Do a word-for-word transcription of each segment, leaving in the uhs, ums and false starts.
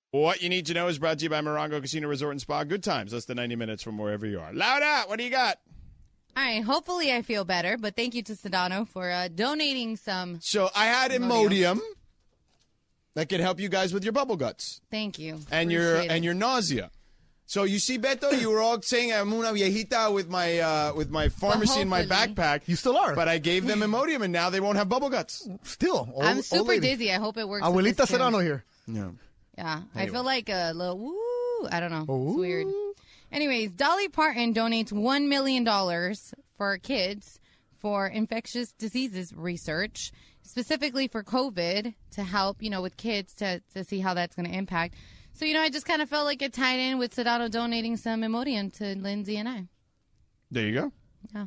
What you need to know is brought to you by Morongo Casino Resort and Spa. Good times, less than ninety minutes from wherever you are. Laura, what do you got? All right, hopefully I feel better, but thank you to Sedano for uh, donating some. So I had Imodium. Imodium that can help you guys with your bubble guts. Thank you. And Appreciate your it. and your nausea. So you see, Beto, you were all saying I'm una viejita with my uh, with my pharmacy in my backpack. You still are. But I gave them Imodium, and now they won't have bubble guts. Still. Old, I'm super old lady. dizzy. I hope it works. Abuelita Serrano here. Yeah. Yeah. Anyway. I feel like a little woo. I don't know. Ooh. It's weird. Anyways, Dolly Parton donates one million dollars for kids for infectious diseases research, specifically for COVID, to help, you know, with kids to, to see how that's going to impact. So, you know, I just kind of felt like it tied in with Sedano donating some Imodium to Lindsay and I. There you go. Yeah.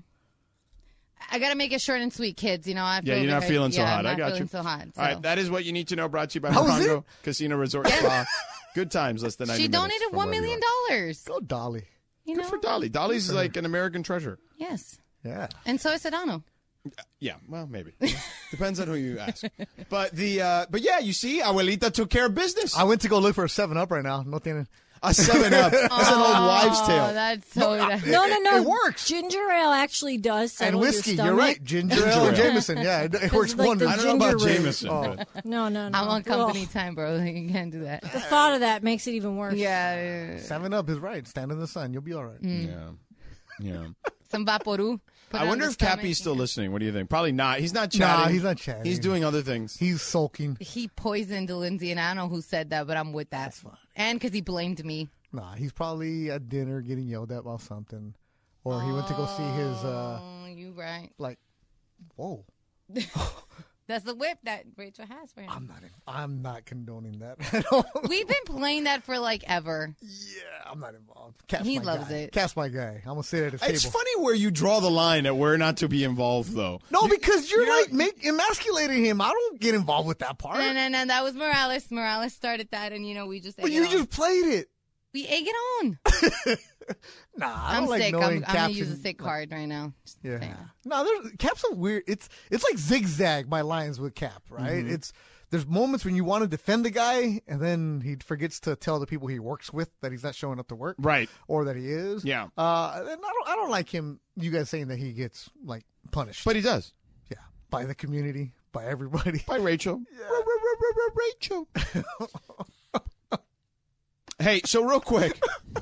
I got to make it short and sweet, kids. You know, I feel Yeah, you're like not I, feeling so yeah, hot. I'm I not got feeling you. so hot. So. All right, that is what you need to know, brought to you by How was Morongo it? Casino Resort Spa. Good times, less than ninety She minutes donated from one wherever million you dollars. Go Dolly. You Good know? for Dolly. Dolly's like an American treasure. Yes. Yeah. And so is Sedano. Yeah, well, maybe. Depends on who you ask. But the uh, but yeah, you see, Abuelita took care of business. I went to go look for a seven up right now. No tienen. A seven up. That's an old wives' Oh, tale. that's so. No, No, no, no. It works. Ginger ale actually does And settle whiskey. your You're stomach. right. Ginger ale and Jameson. Yeah, it, it works like wonders. the I don't know about ginger root. Jameson. Oh. but- No, no, no. I'm on company Ugh. time, bro. You can't do that. The thought of that makes it even worse. Yeah. Seven up is right. Stand in the sun. You'll be all right. Mm. Yeah. Yeah. Some Vaporu. Put I it on wonder the if stomach. Cappy's still listening. What do you think? Probably not. He's not Nah, chatting. he's not chatting. He's doing other things. He's sulking. He poisoned Lindsay, and I don't know who said that, but I'm with that. That's fine. And because he blamed me. Nah, he's probably at dinner getting yelled at about something. Or he went to go see his, uh, Oh, you right. like, whoa. That's the whip that Rachel has for him. I'm not I'm not condoning that at all. We've been playing that for like ever. Yeah, I'm not involved. Cat's He my loves guy. it. Cat's my guy. I'm going to sit at his table. It's funny where you draw the line at where not to be involved, though. No, because you're, you're- like make, emasculating him. I don't get involved with that part. No, no, no. That was Morales. Morales started that, and, you know, we just But egg you it on. just played it. We egg it on. Nah, I I'm don't like sick. knowing I'm, I'm going Caps to use a and- sick card right now. Just Yeah. saying. No, there's Cap's a weird. It's it's like zigzag my lines with Cap, right? Mm-hmm. It's there's moments when you want to defend the guy, and then he forgets to tell the people he works with that he's not showing up to work, Right. or that he is. Yeah. Uh, and I don't I don't like him. You guys saying that he gets like punished, But he does. yeah, by the community, by everybody. By Rachel. Rachel. Hey, so real quick.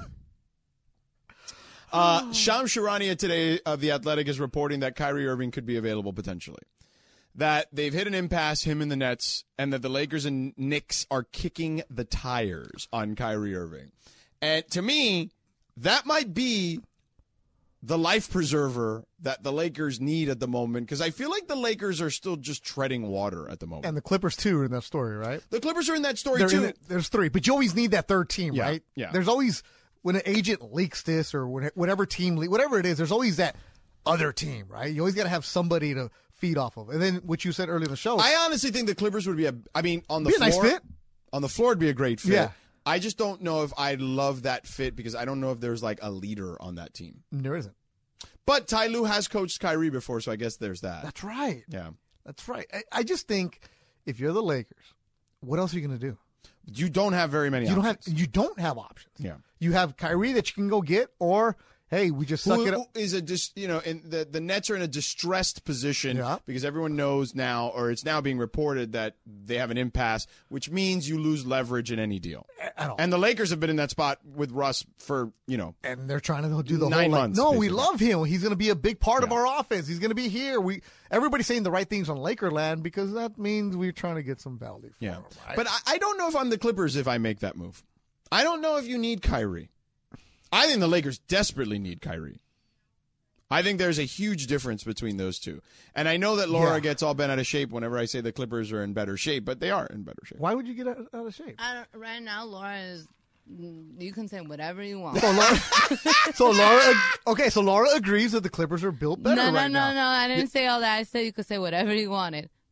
Uh, Shams Charania today of The Athletic is reporting that Kyrie Irving could be available potentially. That they've hit an impasse, him and the Nets, and that the Lakers and Knicks are kicking the tires on Kyrie Irving. And to me, that might be the life preserver that the Lakers need at the moment, because I feel like the Lakers are still just treading water at the moment. And the Clippers too are in that story, right? The Clippers are in that story They're too. in it- there's three, but you always need that third team, Yeah, right? yeah. There's always when an agent leaks this or when- whatever team, le- whatever it is, there's always that other team, right? You always got to have somebody to feed off of. And then what you said earlier in the show, I honestly think the Clippers would be a. I mean, on the Be a floor, nice fit. on the floor, it'd be a great fit. Yeah. I just don't know if I love that fit because I don't know if there's like a leader on that team. there isn't. But Ty Lue has coached Kyrie before, so I guess there's that. That's right. Yeah. That's right. I, I just think if you're the Lakers, what else are you going to do? You don't have very many You don't have options. you don't have options. Yeah. You have Kyrie that you can go get, or hey, we just suck Who, it who up. is a dis, you know, in the the Nets are in a distressed position Yeah. because everyone knows now, or it's now being reported that they have an impasse, which means you lose leverage in any deal. At all. And the Lakers have been in that spot with Russ for you know And they're trying to do the Nine whole like, months, no, we basically. love him. He's going to be a big part of Yeah. our offense. He's going to be here. We everybody's saying the right things on Lakerland because that means we're trying to get some value. For Yeah. him, right? But I, I don't know if I'm the Clippers if I make that move. I don't know if you need Kyrie. I think the Lakers desperately need Kyrie. I think there's a huge difference between those two. And I know that Laura Yeah. gets all bent out of shape whenever I say the Clippers are in better shape, but they are in better shape. why would you get out, out of shape? I don't, right now, Laura is. You can say whatever you want. So Laura, so Laura, okay, so Laura agrees that the Clippers are built better no, no, right no, now. no. I didn't say all that. I said you could say whatever you wanted.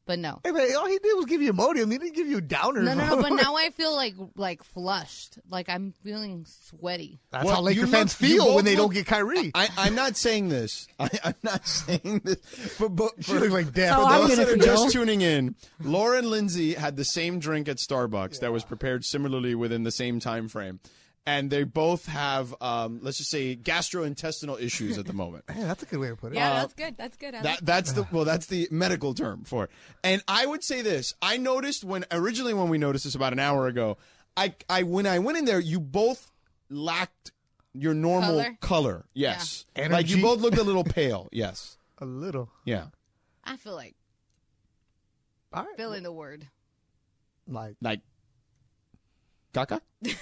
But no. Hey, man, all he did was give you Imodium. He didn't give you downers. No, no, no. But now I feel like like flushed. Like I'm feeling sweaty. That's Well, how Laker you fans look- you feel both when they look- don't get Kyrie. I, I'm not saying this. I, I'm not saying this. But, but She for, looks like death. Oh, for I'm those gonna that are feel. just tuning in, Laura and Lindsay had the same drink at Starbucks that was prepared similarly within the same time frame. And they both have, um, let's just say, gastrointestinal issues at the moment. Man, that's a good way to put it. Yeah, that's good. That's good. I That like that's the well, that's the medical term for it. And I would say this: I noticed when originally when we noticed this about an hour ago, I I when I went in there, you both lacked your normal color. Color? Yes, Yeah. like you Energy. both looked a little pale. Yes, A little. yeah, I feel like All right. fill in the word. Like, like Gaga.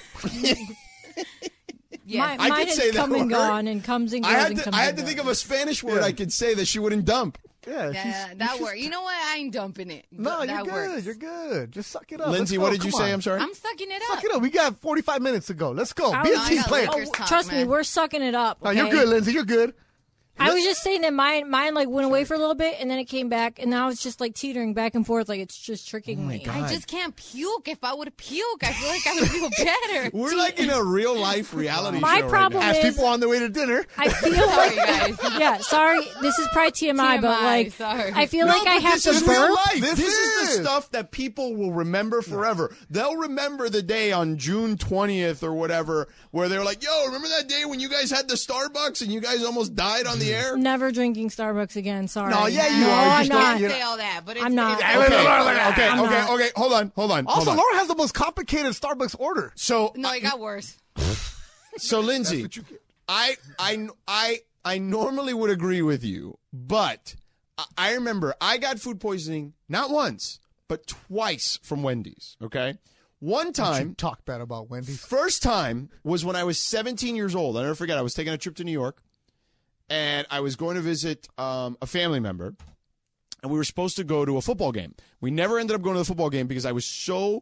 Yeah. Mine, I mine could has say that come and word. gone and comes and goes I had and to comes I had and to think goes. of a Spanish word Yeah. I could say that she wouldn't dump. yeah. Yeah, she's, that she's- word. You know what? I ain't dumping it. No, Th- you're that good. works. You're good. Just suck it up. Lindsay, Let's what go. did you Come say? on. I'm sorry. I'm sucking it up. Suck it up. We got forty-five minutes to go. Let's go. I Be a was- team I got player. Lakers Oh, talk, trust me, man. we're sucking it up. No, you're okay? good, Lindsay. You're good. I was just saying that mine, mine like went away for a little bit, and then it came back, and now it's just like teetering back and forth, like it's just tricking me. I just can't puke. If I would puke, I feel like I would feel better. We're like in a real life reality My show problem right now. Ask is- people on their way to dinner. I feel Sorry, like, guys. yeah, sorry, this is probably T M I, but T M I, like, sorry. I feel No, like I but have this to is real burp. life. This This, is. is. the stuff that people will remember forever. They'll remember the day on June twentieth or whatever where they were like, yo, remember that day when you guys had the Starbucks and you guys almost died on the air? Never drinking Starbucks again. Sorry. No, yeah, you no, are. You I'm just don't- not. you say all that, but it's, I'm not. It's, Okay, Okay, okay, okay, I'm okay, not. okay. Hold on, hold on. Also, hold on. Laura has the most complicated Starbucks order. So, no, it got worse. so Lindsay, what you get. I, I, I, I normally would agree with you, but I- I remember I got food poisoning not once, but twice from Wendy's. Okay, one You time. talk bad about Wendy's. First time was when I was seventeen years old. I'll never forget. I was taking a trip to New York, and I was going to visit um, a family member, and we were supposed to go to a football game. We never ended up going to the football game because I was so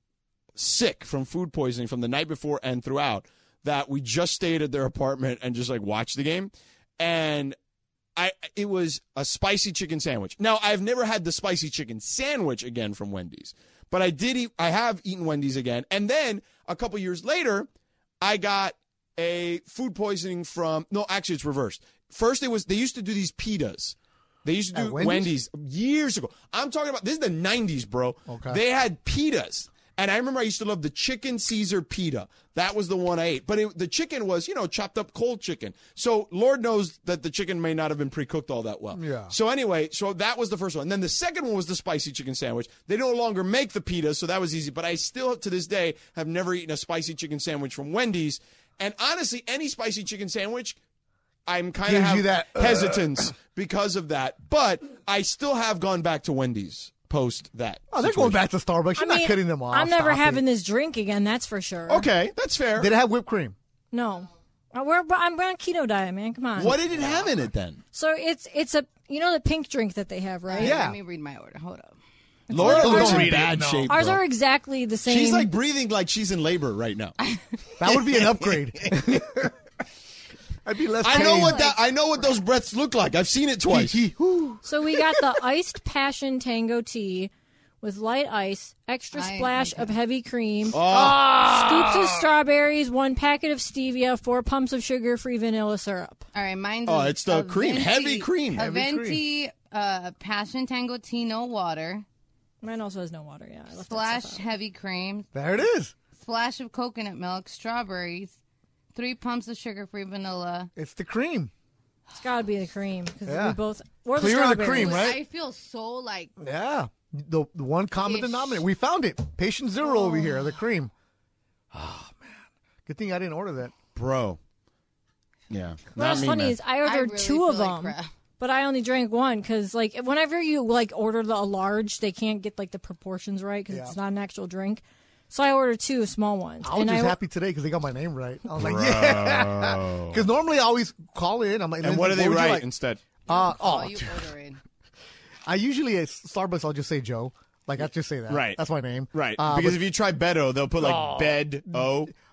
sick from food poisoning from the night before and throughout that we just stayed at their apartment and just like watched the game. And I it was a spicy chicken sandwich. Now, I've never had the spicy chicken sandwich again from Wendy's, but I did eat I have eaten Wendy's again. And then a couple years later, I got a food poisoning from no, actually it's reversed. First it was they used to do these pitas. They used to At do Wendy's? Wendy's years ago. I'm talking about this is the nineties, bro. Okay. They had pitas. And I remember I used to love the chicken Caesar pita. That was the one I ate. But it, the chicken was, you know, chopped up cold chicken. So Lord knows that the chicken may not have been pre-cooked all that well. Yeah. So anyway, so that was the first one. And then the second one was the spicy chicken sandwich. They no longer make the pita, so that was easy. But I still, to this day, have never eaten a spicy chicken sandwich from Wendy's. And honestly, any spicy chicken sandwich, I'm kind of Gives have you that, uh, hesitance because of that. But I still have gone back to Wendy's post that. Oh, they're situation. going back to Starbucks. You're I not mean, cutting them off. I'm never Stop having it. this drink again. That's for sure. Okay, that's fair. Did it have whipped cream? No. Uh, We're, I'm on keto diet, man. Come on. What did it have in it then? So it's it's a you know the pink drink that they have, right? Yeah. Let me read my order. Hold up. Laura Don't looks in read it, bad no. shape. Ours bro. are exactly the same. She's like breathing like she's in labor right now. That would be an upgrade. I'd be less I know pain. what that. I know what those breaths look like. I've seen it twice. So we got the iced passion tango tea with light ice, extra I- splash okay. of heavy cream, Oh, scoops of strawberries, one packet of stevia, four pumps of sugar-free vanilla syrup. All right, mine's Oh, a- it's the a cream, venti- heavy cream. A Heavy venti uh, passion tango tea, no water. Mine also has no water. Yeah, I left that Splash stuff out. heavy cream. There it is. Splash of coconut milk. Strawberries. Three pumps of sugar-free vanilla. It's the cream. It's got to be the cream because Yeah. we both or the Clear the strawberries. cream, Dude, right? I feel so like Yeah. The, the one common Ish. denominator. We found it. Patient zero over Oh. here, the cream. Oh, man. Good thing I didn't order that. bro. Yeah. What's not me, funny man. is I I ordered really two feel of like them, crap. but I only drank one because like whenever you like order the a large, they can't get like the proportions right because Yeah. it's not an actual drink. So I ordered two small ones. I was and just I, happy today because they got my name right. I was like, yeah. Because normally I always call in. I'm like, And what do Lindsay, they would you write like? instead? Uh, oh, oh, you order it. I usually at Starbucks I'll just say Joe. Like I just say that. Right. That's my name. Right. Uh, because but- if you try Beto, they'll put like Oh. bed O.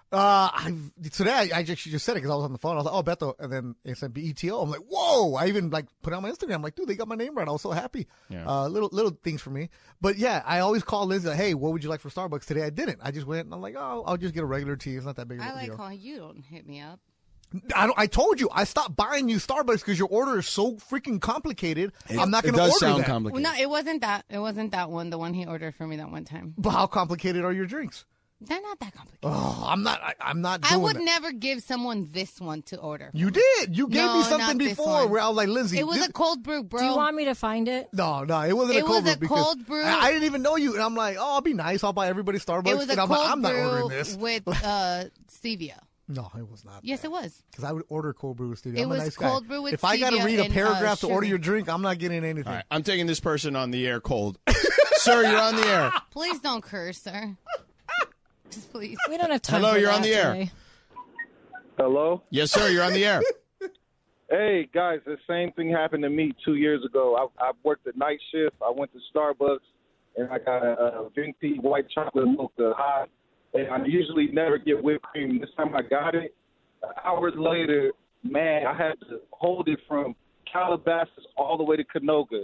Uh, I today I, I actually just said it because I was on the phone. I was like, "Oh, Beto," and then it said B E T O. I'm like, "Whoa!" I even like put it on my Instagram. I'm like, "Dude, they got my name right." I was so happy. Yeah. Uh, little little things for me, but yeah, I always call Lindsay. Like, hey, what would you like for Starbucks today? I didn't. I just went and I'm like, "Oh, I'll just get a regular tea. It's not that big of a I like deal." how you don't hit me up. I don't. I told you I stopped buying you Starbucks because your order is so freaking complicated. I'm not It going to order does sound that. complicated. Well, no, it wasn't that. It wasn't that one. The one he ordered for me that one time. But how complicated are your drinks? They're not that complicated. Oh, I'm not. I, I'm not. Doing I would that. never give someone this one to order. You did. You gave No, me not something this before one. where I was like, Lindsay. It was this- a cold brew, bro. Do you want me to find it? No, no, it wasn't It a cold was brew. a because cold brew. I, I didn't even know you, and I'm like, oh, I'll be nice. I'll buy everybody Starbucks. It was and a I'm cold like, I'm not ordering brew this. with uh, stevia. No, it was not. Yes, it was. Because I would order cold brew with stevia. It I'm was a nice cold guy. brew with If I got to stevia read a and, uh, paragraph to order sugar. your drink, I'm not getting anything. All right, I'm taking this person on the air cold. Sir, you're on the air. Please don't curse, sir. Just please. We don't have time. Hello, for you're that on the air. today. Hello? Yes, sir, you're on the air. Hey, guys, the same thing happened to me two years ago. I, I worked the night shift. I went to Starbucks, and I got a, a venti white chocolate mocha hot. And I usually never get whipped cream. This time I got it. Hours later, man, I had to hold it from Calabasas all the way to Canoga.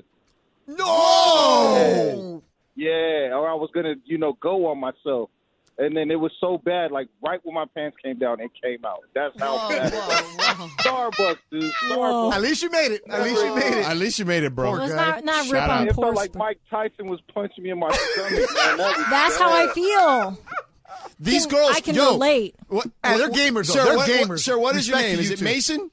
No! Yeah, or I was going to, you know, go on myself. And then it was so bad, like right when my pants came down, it came out. That's how Whoa, bad. whoa, whoa. Starbucks, dude. Whoa. Starbucks. At least you made it. At least you made it. At least you made it, bro. Poor Well, it's guy. not not Shout rip out. on It poor felt like sp- Mike Tyson was punching me in my stomach, man. That was That's how I bad. feel. These Can- girls, I can yo, relate. What, Hey, they're what- gamers, though. Sir, They're what, what- gamers. sir, what is your Respect name? to Is you it two. Mason?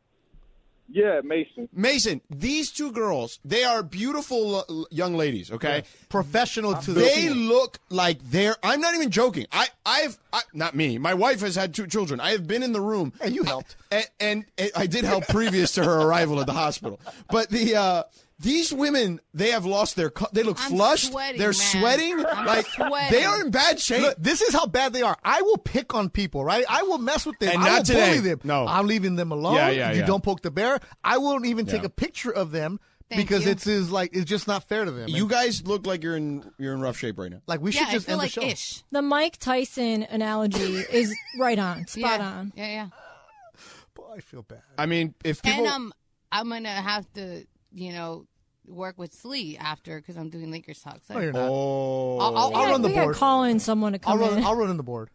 Yeah, Mason. Mason, these two girls, they are beautiful uh, young ladies, okay? Professional to the They core. look like they're, I'm not even joking. I, I've, I, not me, my wife has had two children. I have been in the room. Hey, you helped. And, and, and I did help previous to her arrival at the hospital. But the, uh, these women, they have lost their, co- they look I'm flushed. sweating, They're man. sweating. I'm like, sweating. they are in bad shape. Look, this is how bad they are. I will pick on people, right? I will mess with them. And I not will today. bully them. No. I'm leaving them alone. Yeah, yeah, you yeah. don't poke the bear. I won't even take Yeah. a picture of them Thank because you. it's is like it's just not fair to them. You guys look like you're in, you're in rough shape right now. like we Yeah, should I just feel end like the show. ish. The Mike Tyson analogy is right on, spot yeah. on. Yeah, yeah. Boy, I feel bad. I mean, if people, And um, I'm gonna have to, you know, work with Slee after because I'm doing Lakers talk. So No, you're not. oh, I'll- I'll- We I'll got- run the we got board. calling someone to I'll come run. in. I'll run in the board.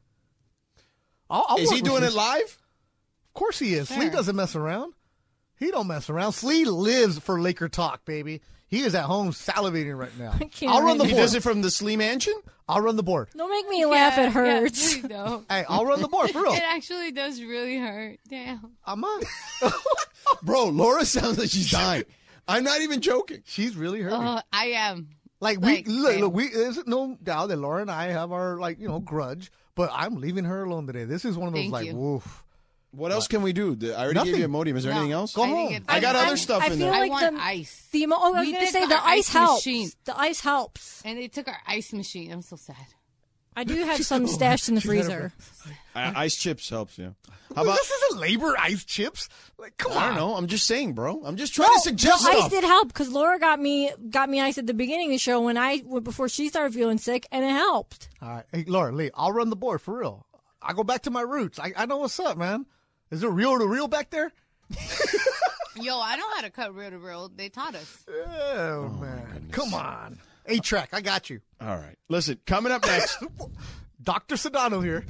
I'll, I'll is work he with doing you. it live? Of course he is. Sure. Slee doesn't mess around. He don't mess around. Slee lives for Laker talk, baby. He is at home salivating right now. I can't I'll run the right He board. does it from the Slee Mansion? I'll run the board. Don't make me laugh. Yeah, It hurts. Yeah, please don't. Hey, I'll run the board for real. It actually does really hurt. Damn. I'm on. Bro, Laura sounds like she's dying. I'm not even joking. She's really hurting. Uh, I am. like we like, look, damn. look, we there's no doubt that Laura and I have our like you know grudge, but I'm leaving her alone today. This is one of those Thank like you. woof. What else can we do? I already gave Nothing. you Imodium. Is there No, anything else? Go I think home. it's- I got I- other stuff I in feel there. I like want the- ice. The emo- oh, I was We gonna did say the the ice ice helps. machine. The ice helps. And they took our ice machine. I'm so sad. I do have some stashed in the She's had freezer. Uh, ice chips helps, yeah. How Well, about, this isn't labor ice chips. Like come I on. don't know. I'm just saying, bro. I'm just trying No, to suggest the ice stuff. did help because Laura got me got me ice at the beginning of the show when I before she started feeling sick, and it helped. All right, hey Laura, Lee, I'll run the board for real. I go back to my roots. I, I know what's up, man. Is there real to real back there? Yo, I know how to cut real to real. They taught us. Oh, man, come on. A track, I got you. All right. Listen, coming up next, Doctor Sedano here.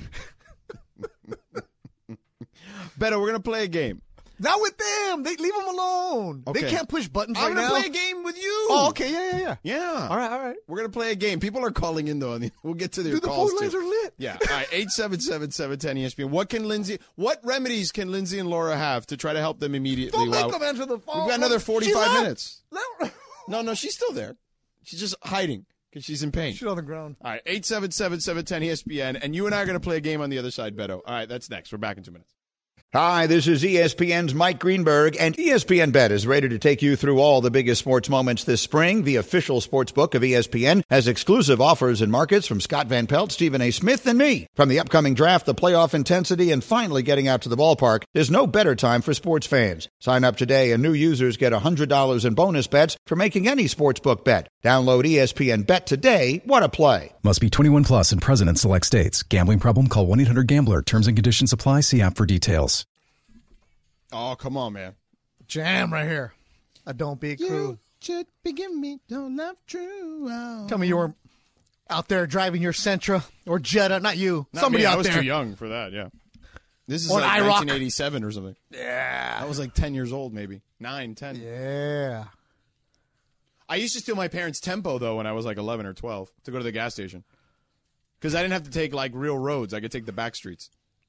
Beto, we're going to play a game. Not with them. They leave them alone. Okay. They can't push buttons I'm right going to now. play a game with you. Oh, okay, yeah, yeah, yeah. Yeah. All right, all right. We're going to play a game. People are calling in, though. We'll get to their Dude, the calls, phone lines too. are lit. Yeah. All right. eight seven seven, seven one zero, E S P N. What can Lindsay, what remedies can Lindsay and Laura have to try to help them immediately? Don't make while- them answer the phone. We've got another She forty-five left. minutes. Let- No, no, she's still there. She's just hiding because she's in pain. She's on the ground. All right. eight seven seven, seven one zero, E S P N. And you and I are going to play a game on the other side, Beto. All right. That's next. We're back in two minutes. Hi, this is E S P N's Mike Greenberg, and E S P N Bet is ready to take you through all the biggest sports moments this spring. The official sports book of E S P N has exclusive offers and markets from Scott Van Pelt, Stephen A. Smith, and me. From the upcoming draft, the playoff intensity, and finally getting out to the ballpark, there's no better time for sports fans. Sign up today, and new users get one hundred dollars in bonus bets for making any sportsbook bet. Download E S P N Bet today. What a play. Must be twenty-one plus and present in select states. Gambling problem? Call one eight hundred gambler. Terms and conditions apply. See app for details. Oh, come on, man. Jam right here. I don't be You cruel. should be giving me don't love true. Oh. Tell me you were out there driving your Sentra or Jetta. Not you. Not Somebody me. out I was there. too young for that, yeah. This is Or like an iRock. nineteen eighty-seven or something. Yeah. I was like ten years old, maybe. Nine, ten. Yeah. I used to steal my parents' Tempo, though, when I was like eleven or twelve to go to the gas station. Because I didn't have to take, like, real roads. I could take the back streets.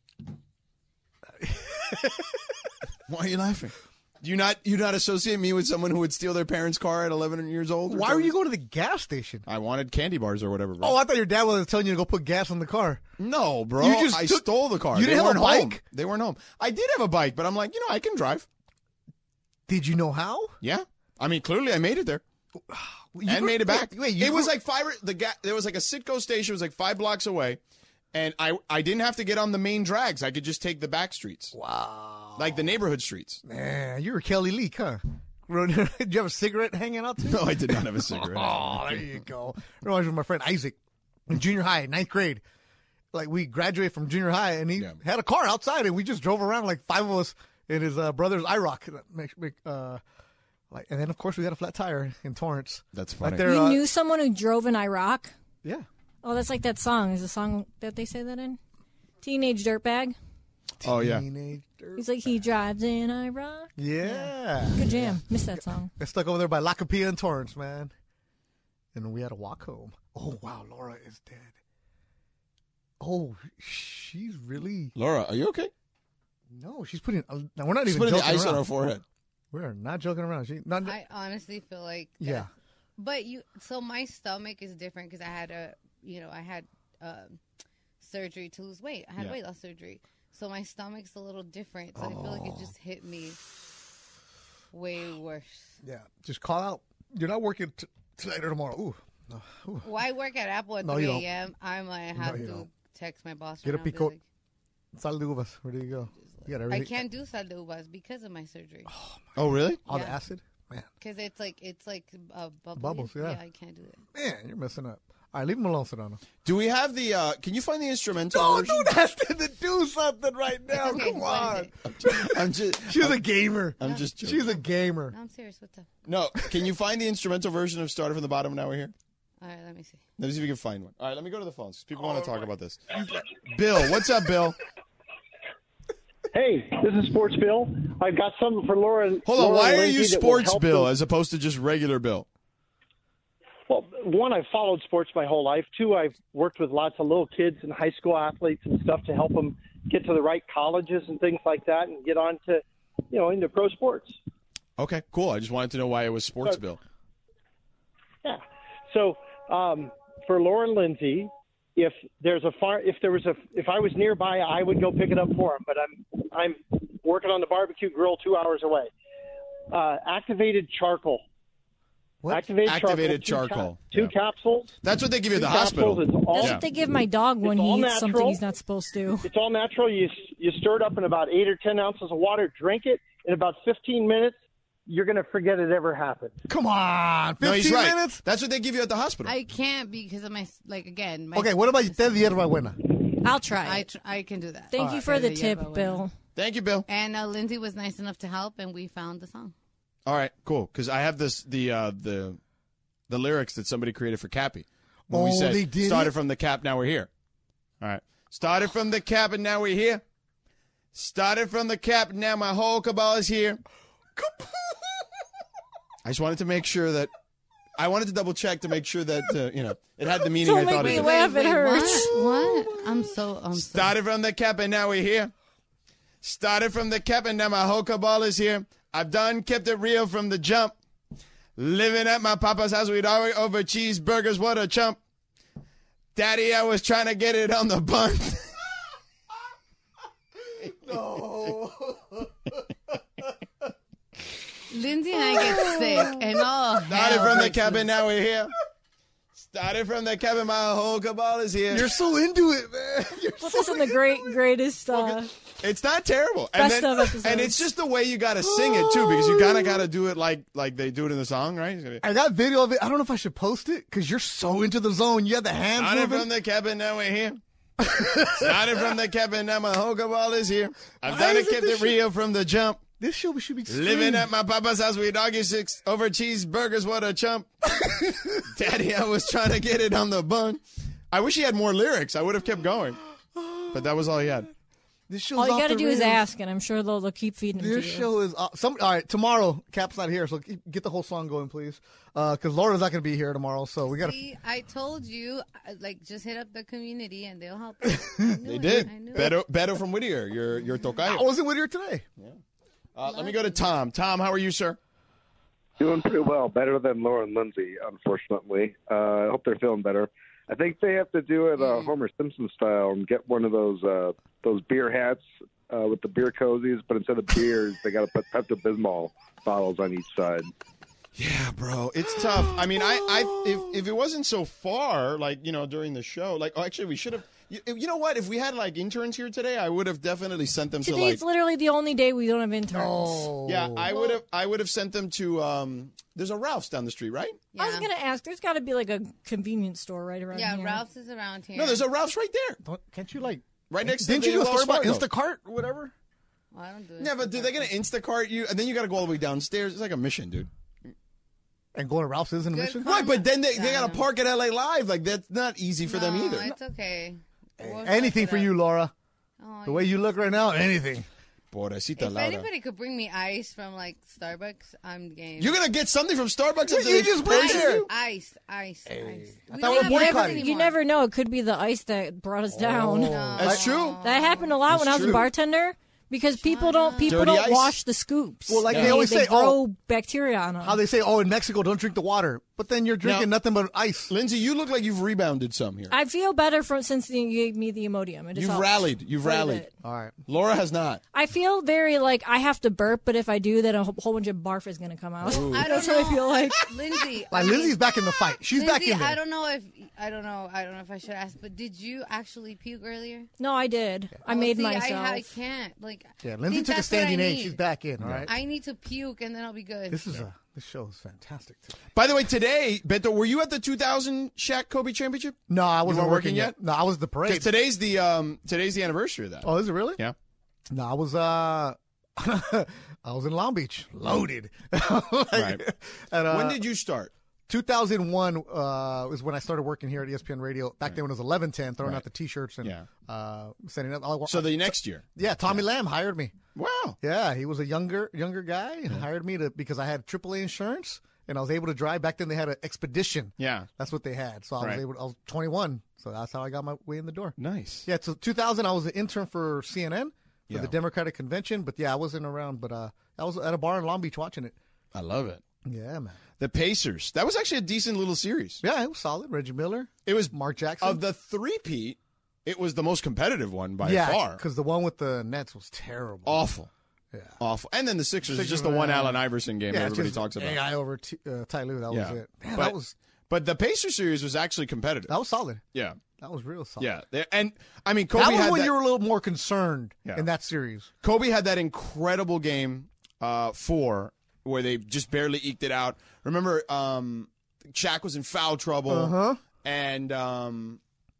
Why are you laughing? Do you not you not associate me with someone who would steal their parents' car at eleven years old? or Why were something? you going to the gas station? I wanted candy bars or whatever, bro. Oh, I thought your dad was telling you to go put gas in the car. No, bro. You just I took- stole the car. You They didn't have a weren't home. bike? They weren't home. I did have a bike, but I'm like, you know, I can drive. Did you know how? Yeah. I mean, clearly I made it there. You and grew- made it back. Wait, wait, you it was grew- like five. The ga- there was like a Citgo station. It was like five blocks away, and I I didn't have to get on the main drags. I could just take the back streets. Wow. Like the neighborhood streets. Man, you were Kelly Leak, huh? Did you have a cigarette hanging out too? No, I did not have a cigarette. Oh, there you go. Reminds me of my friend Isaac in junior high, ninth grade. Like we graduated from junior high, and he Yeah. had a car outside, and we just drove around like five of us in his uh, brother's iRock. Uh, like, and then of course we had a flat tire in Torrance. That's Right funny. there. You uh, knew someone who drove an Iraq? Yeah. Oh, that's like that song. Is the song that they say that in? Teenage Dirtbag. Oh yeah. Teenage dirt. He's like, he drives in Iraq. Yeah. Good jam. Missed that song. Got stuck over there by Lacapia and Torrance, man. And we had to walk home. Oh wow, Laura is dead. Oh, she's really Laura, are you okay? no. She's putting. Uh, now we're not She's even putting the joking ice around. on her forehead. We're not joking around. She not. I honestly feel like that- yeah. But you, so my stomach is different because I had a, you know, I had um, surgery to lose weight. I had Yeah. weight loss surgery, so my stomach's a little different. So I feel like it just hit me way worse. Yeah. Just call out. You're not working t- tonight or tomorrow. Ooh. No. Ooh. Well, I work at Apple at No, you three don't. a.m. I might have you to don't. text my boss. Get a right now and be pico- like, Sal de uvas. Where do you go? You got I everything. can't do sal de uvas because of my surgery. Oh really? All the Yeah. acid. Man, Because it's like it's like uh, bubbly. Bubbles, yeah. I can't do it. man, you're messing up. All right, leave him alone, Sedano. Do we have the? uh Can you find the instrumental No, version? dude has to do something right now. It's okay. Come What on. is it? I'm just. She's a gamer. I'm just. Joking. She's a gamer. No, I'm serious. What's up? No, can you find the instrumental version of "Started from the Bottom"? Now we're here. All right, let me see. Let me see if we can find one. All right, let me go to the phones. People want to talk about this. Bill, what's up, Bill? Hey, this is Sports Bill. I've got something for Laura. Hold on. Laura Why are Lindsay you that will Sports help Bill them. as opposed to just regular Bill? Well, one, I've followed sports my whole life. Two, I've worked with lots of little kids and high school athletes and stuff to help them get to the right colleges and things like that and get on to, you know, into pro sports. Okay, cool. I just wanted to know why it was Sports Bill. Yeah. So um, for Laura and Lindsay, if there's a far, if there was a, if I was nearby, I would go pick it up for them. But I'm, I'm working on the barbecue grill two hours away. Uh, activated charcoal. What? Activated, Activated charcoal. charcoal. Two, Yeah. cap- two capsules. That's what they give you at Two the hospital. capsules. It's all, That's Yeah. what they give my dog when It's all he eats something natural. he's not supposed to. It's all natural. You you stir it up in about eight or ten ounces of water. Drink it in about fifteen minutes. You're going to forget it ever happened. Come on. fifteen No, he's right. minutes? That's what they give you at the hospital. I can't because of my like again. My, Okay, what about te hierba buena? I'll try. I it. tr- I can do that. Thank you for the Yeah, tip, but Bill. Thank you, Bill. And uh, Lindsay was nice enough to help, and we found the song. All right, cool. Because I have this the uh, the the lyrics that somebody created for Cappy. When we Oh, said they did started it? from the cap, now we're here. All right, started from the cap, and now we're here. Started from the cap, and now my whole cabal is here. I just wanted to make sure that I wanted to double check to make sure that uh, you know it had the meaning Don't I make thought me it did. laugh. It hurts. What? What? I'm so. I'm so. Started from the cap, and now we're here. Started from the cap, and now my whole cabal is here. I've done kept it real from the jump. Living at my papa's house, we'd always over cheeseburgers. What a chump. Daddy, I was trying to get it on the bun. No. Lindsay and I get sick, and all Started hell from the breaks cabin, loose. now we're here. Started from the cabin, my whole cabal is here. You're so into it, man. You're Put so this in the great, greatest. Uh, It's not terrible. And, Best then, of episodes. and it's just the way you got to sing it, too, because you kind of got to do it like like they do it in the song, right? I got video of it. I don't know if I should post it because you're so into the zone. You have the hands Started moving. from the cabin, now we're here. Started from the cabin, now my whole cabal is here. I've Why done it, isn't kept this it real from the jump. This show should be Living streamed. at my papa's house, we doggy six over cheeseburgers. What a chump. Daddy, I was trying to get it on the bun. I wish he had more lyrics. I would have kept going. But that was all he had. This show's all you off got to the do is rails. ask, and I'm sure they'll, they'll keep feeding them This to you. show is uh, some. All right, tomorrow Cap's not here, so get the whole song going, please. Because Laura's not going to be here tomorrow, so we got to. See, I told you, uh, like, just hit up the community and they'll help you. I knew They it. did. I knew it. Beto, Beto from Whittier, your, your I tocayo. wasn't with her today. Uh, let me go to Tom. Tom, how are you, sir? Doing pretty well, better than Laura and Lindsay, unfortunately. Uh, I hope they're feeling better. I think they have to do it uh, Homer Simpson style and get one of those uh, those beer hats uh, with the beer cozies, but instead of beers, they got to put Pepto-Bismol bottles on each side. Yeah, bro, it's tough. I mean, I, I, if if it wasn't so far, like you know, during the show, like oh, actually, we should have. You, you know what? If we had like interns here today, I would have definitely sent them to Today like. it's literally the only day we don't have interns. Oh. Yeah, I would have. I would have sent them to. Um, there's a Ralph's down the street, right? I was Yeah. gonna ask. There's got to be like a convenience store right around Yeah, here. Ralph's is around here. No, there's a Ralph's right there, Don't, can't you like? right next Didn't to you the do a story Wells about Fargo. Instacart or whatever? Well, I don't do it. Yeah, but dude, they're gonna Instacart you, and then you got to go all the way downstairs. It's like a mission, dude. And going to Ralph's isn't a Good mission. call. Right, but then they, they got Yeah. to park at L A Live. Like that's not easy for them No, either. It's okay. We'll Anything sort for it you, out. Laura. Oh, The way you look right now, anything. Pobrecita If Laura. anybody could bring me ice from like Starbucks, I'm game. You're gonna get something from Starbucks. Yeah, if you they just pay went ice, there. you? ice, ice, ice. I We thought don't we have were You ice never, boycotting. anymore. you never know. It could be the ice that brought us down. No. That's true. That happened a lot when I was true. a bartender because people don't people Dirty don't ice? wash the scoops. Well, like Yeah. they always they say, grow oh, bacteria on them. how they say, oh, in Mexico, don't drink the water. But then you're drinking Now- nothing but ice. Lindsay, you look like you've rebounded some here. I feel better from since you gave me the Imodium. It just You've helped rallied. You've quite a rallied. bit. All right. Laura has not. I feel very like I have to burp, but if I do, then a whole whole bunch of barf is going to come out. I don't That's know. what I feel like. Lindsay. Like I mean, Lindsay's back in the fight. She's back Lindsay, in there. I don't know if I don't know. I don't know if I should ask, but did you actually puke earlier? No, I did. I Oh, made see, myself. I, I can't. Like, Yeah, I Lindsay think took a that's what I standing A. need. She's back in. All right. I need to puke and then I'll be good. This is a this show is fantastic. Today. By the way, today, Beto, were you at the two thousand Shaq Kobe Championship? No, I wasn't weren't working working yet. No, I was at the Because parade. today's the um today's the anniversary of that. Oh, is it really? Yeah. No, I was uh, I was in Long Beach, loaded. Like, Right. And, uh, When did you start? two thousand one uh, was when I started working here at E S P N Radio. Back then when it was eleven ten, throwing Right. out the T-shirts and Yeah. uh, sending out. All, So the next year. yeah, Tommy Lamb hired me. Wow. Yeah, he was a younger younger guy. He hired me to because I had triple A insurance and I was able to drive. Back then they had an Expedition. Yeah. That's what they had. So I Right. was able. I was twenty-one, so that's how I got my way in the door. Nice. Yeah, so two thousand, I was an intern for C N N for Yeah. the Democratic Convention, but yeah, I wasn't around. But uh, I was at a bar in Long Beach watching it. I love it. Yeah, man. The Pacers. That was actually a decent little series. Yeah, it was solid. Reggie Miller, It was Mark Jackson. of the three-peat, it was the most competitive one by yeah, far. because the one with the Nets was terrible. Awful. Yeah. Awful. And then the Sixers, is Sixers just the were, one uh, Allen Iverson game yeah, everybody just talks about. A I over T, uh, Ty Lue. That Yeah. was it. Man, but, that was but the Pacers series was actually competitive. that was solid. Yeah. That was real solid. Yeah. They- And, I mean, Kobe that was had when that, you were a little more concerned Yeah. in that series. Kobe had that incredible game uh, four where they just barely eked it out. Remember, um, Shaq was in foul trouble, Uh-huh. and, um,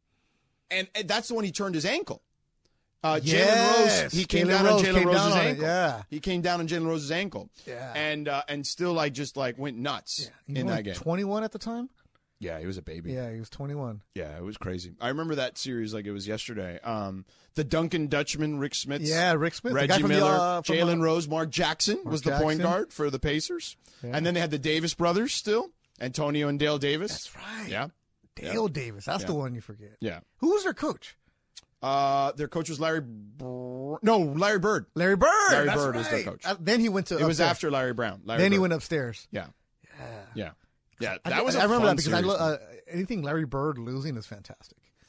and and that's the one he turned his ankle. Uh, Jalen Yes. Rose, he came Jalen down Rose on Jalen came Rose's down on it, ankle. yeah. He came down on Jalen Rose's ankle. Yeah. And uh, and still like just like went nuts He was in only that game. twenty-one at the time. Yeah, he was a baby. Yeah, he was twenty-one. Yeah, it was crazy. I remember that series like it was yesterday. Um, the Duncan Dutchman, Rick Smith, Yeah, Rick Smith, the Reggie guy from the, Miller, uh, from, Jalen uh, Rose, Mark Jackson Mark was the point Jackson. guard for the Pacers, and then they had the Davis brothers still, Antonio and Dale Davis. That's right. Yeah, Dale Davis. That's the Yeah. one you forget. yeah. Who was their coach? Uh, their coach was Larry. Br- no, Larry Bird. Larry Bird. Larry That's Bird was their right. coach. Uh, then he went to. It was upstairs. after Larry Brown. Larry Then he Bird. went upstairs. Yeah, Yeah. yeah, yeah. I- That was. I, a I remember fun that because I series, lo- man. uh, anything Larry Bird losing is fantastic.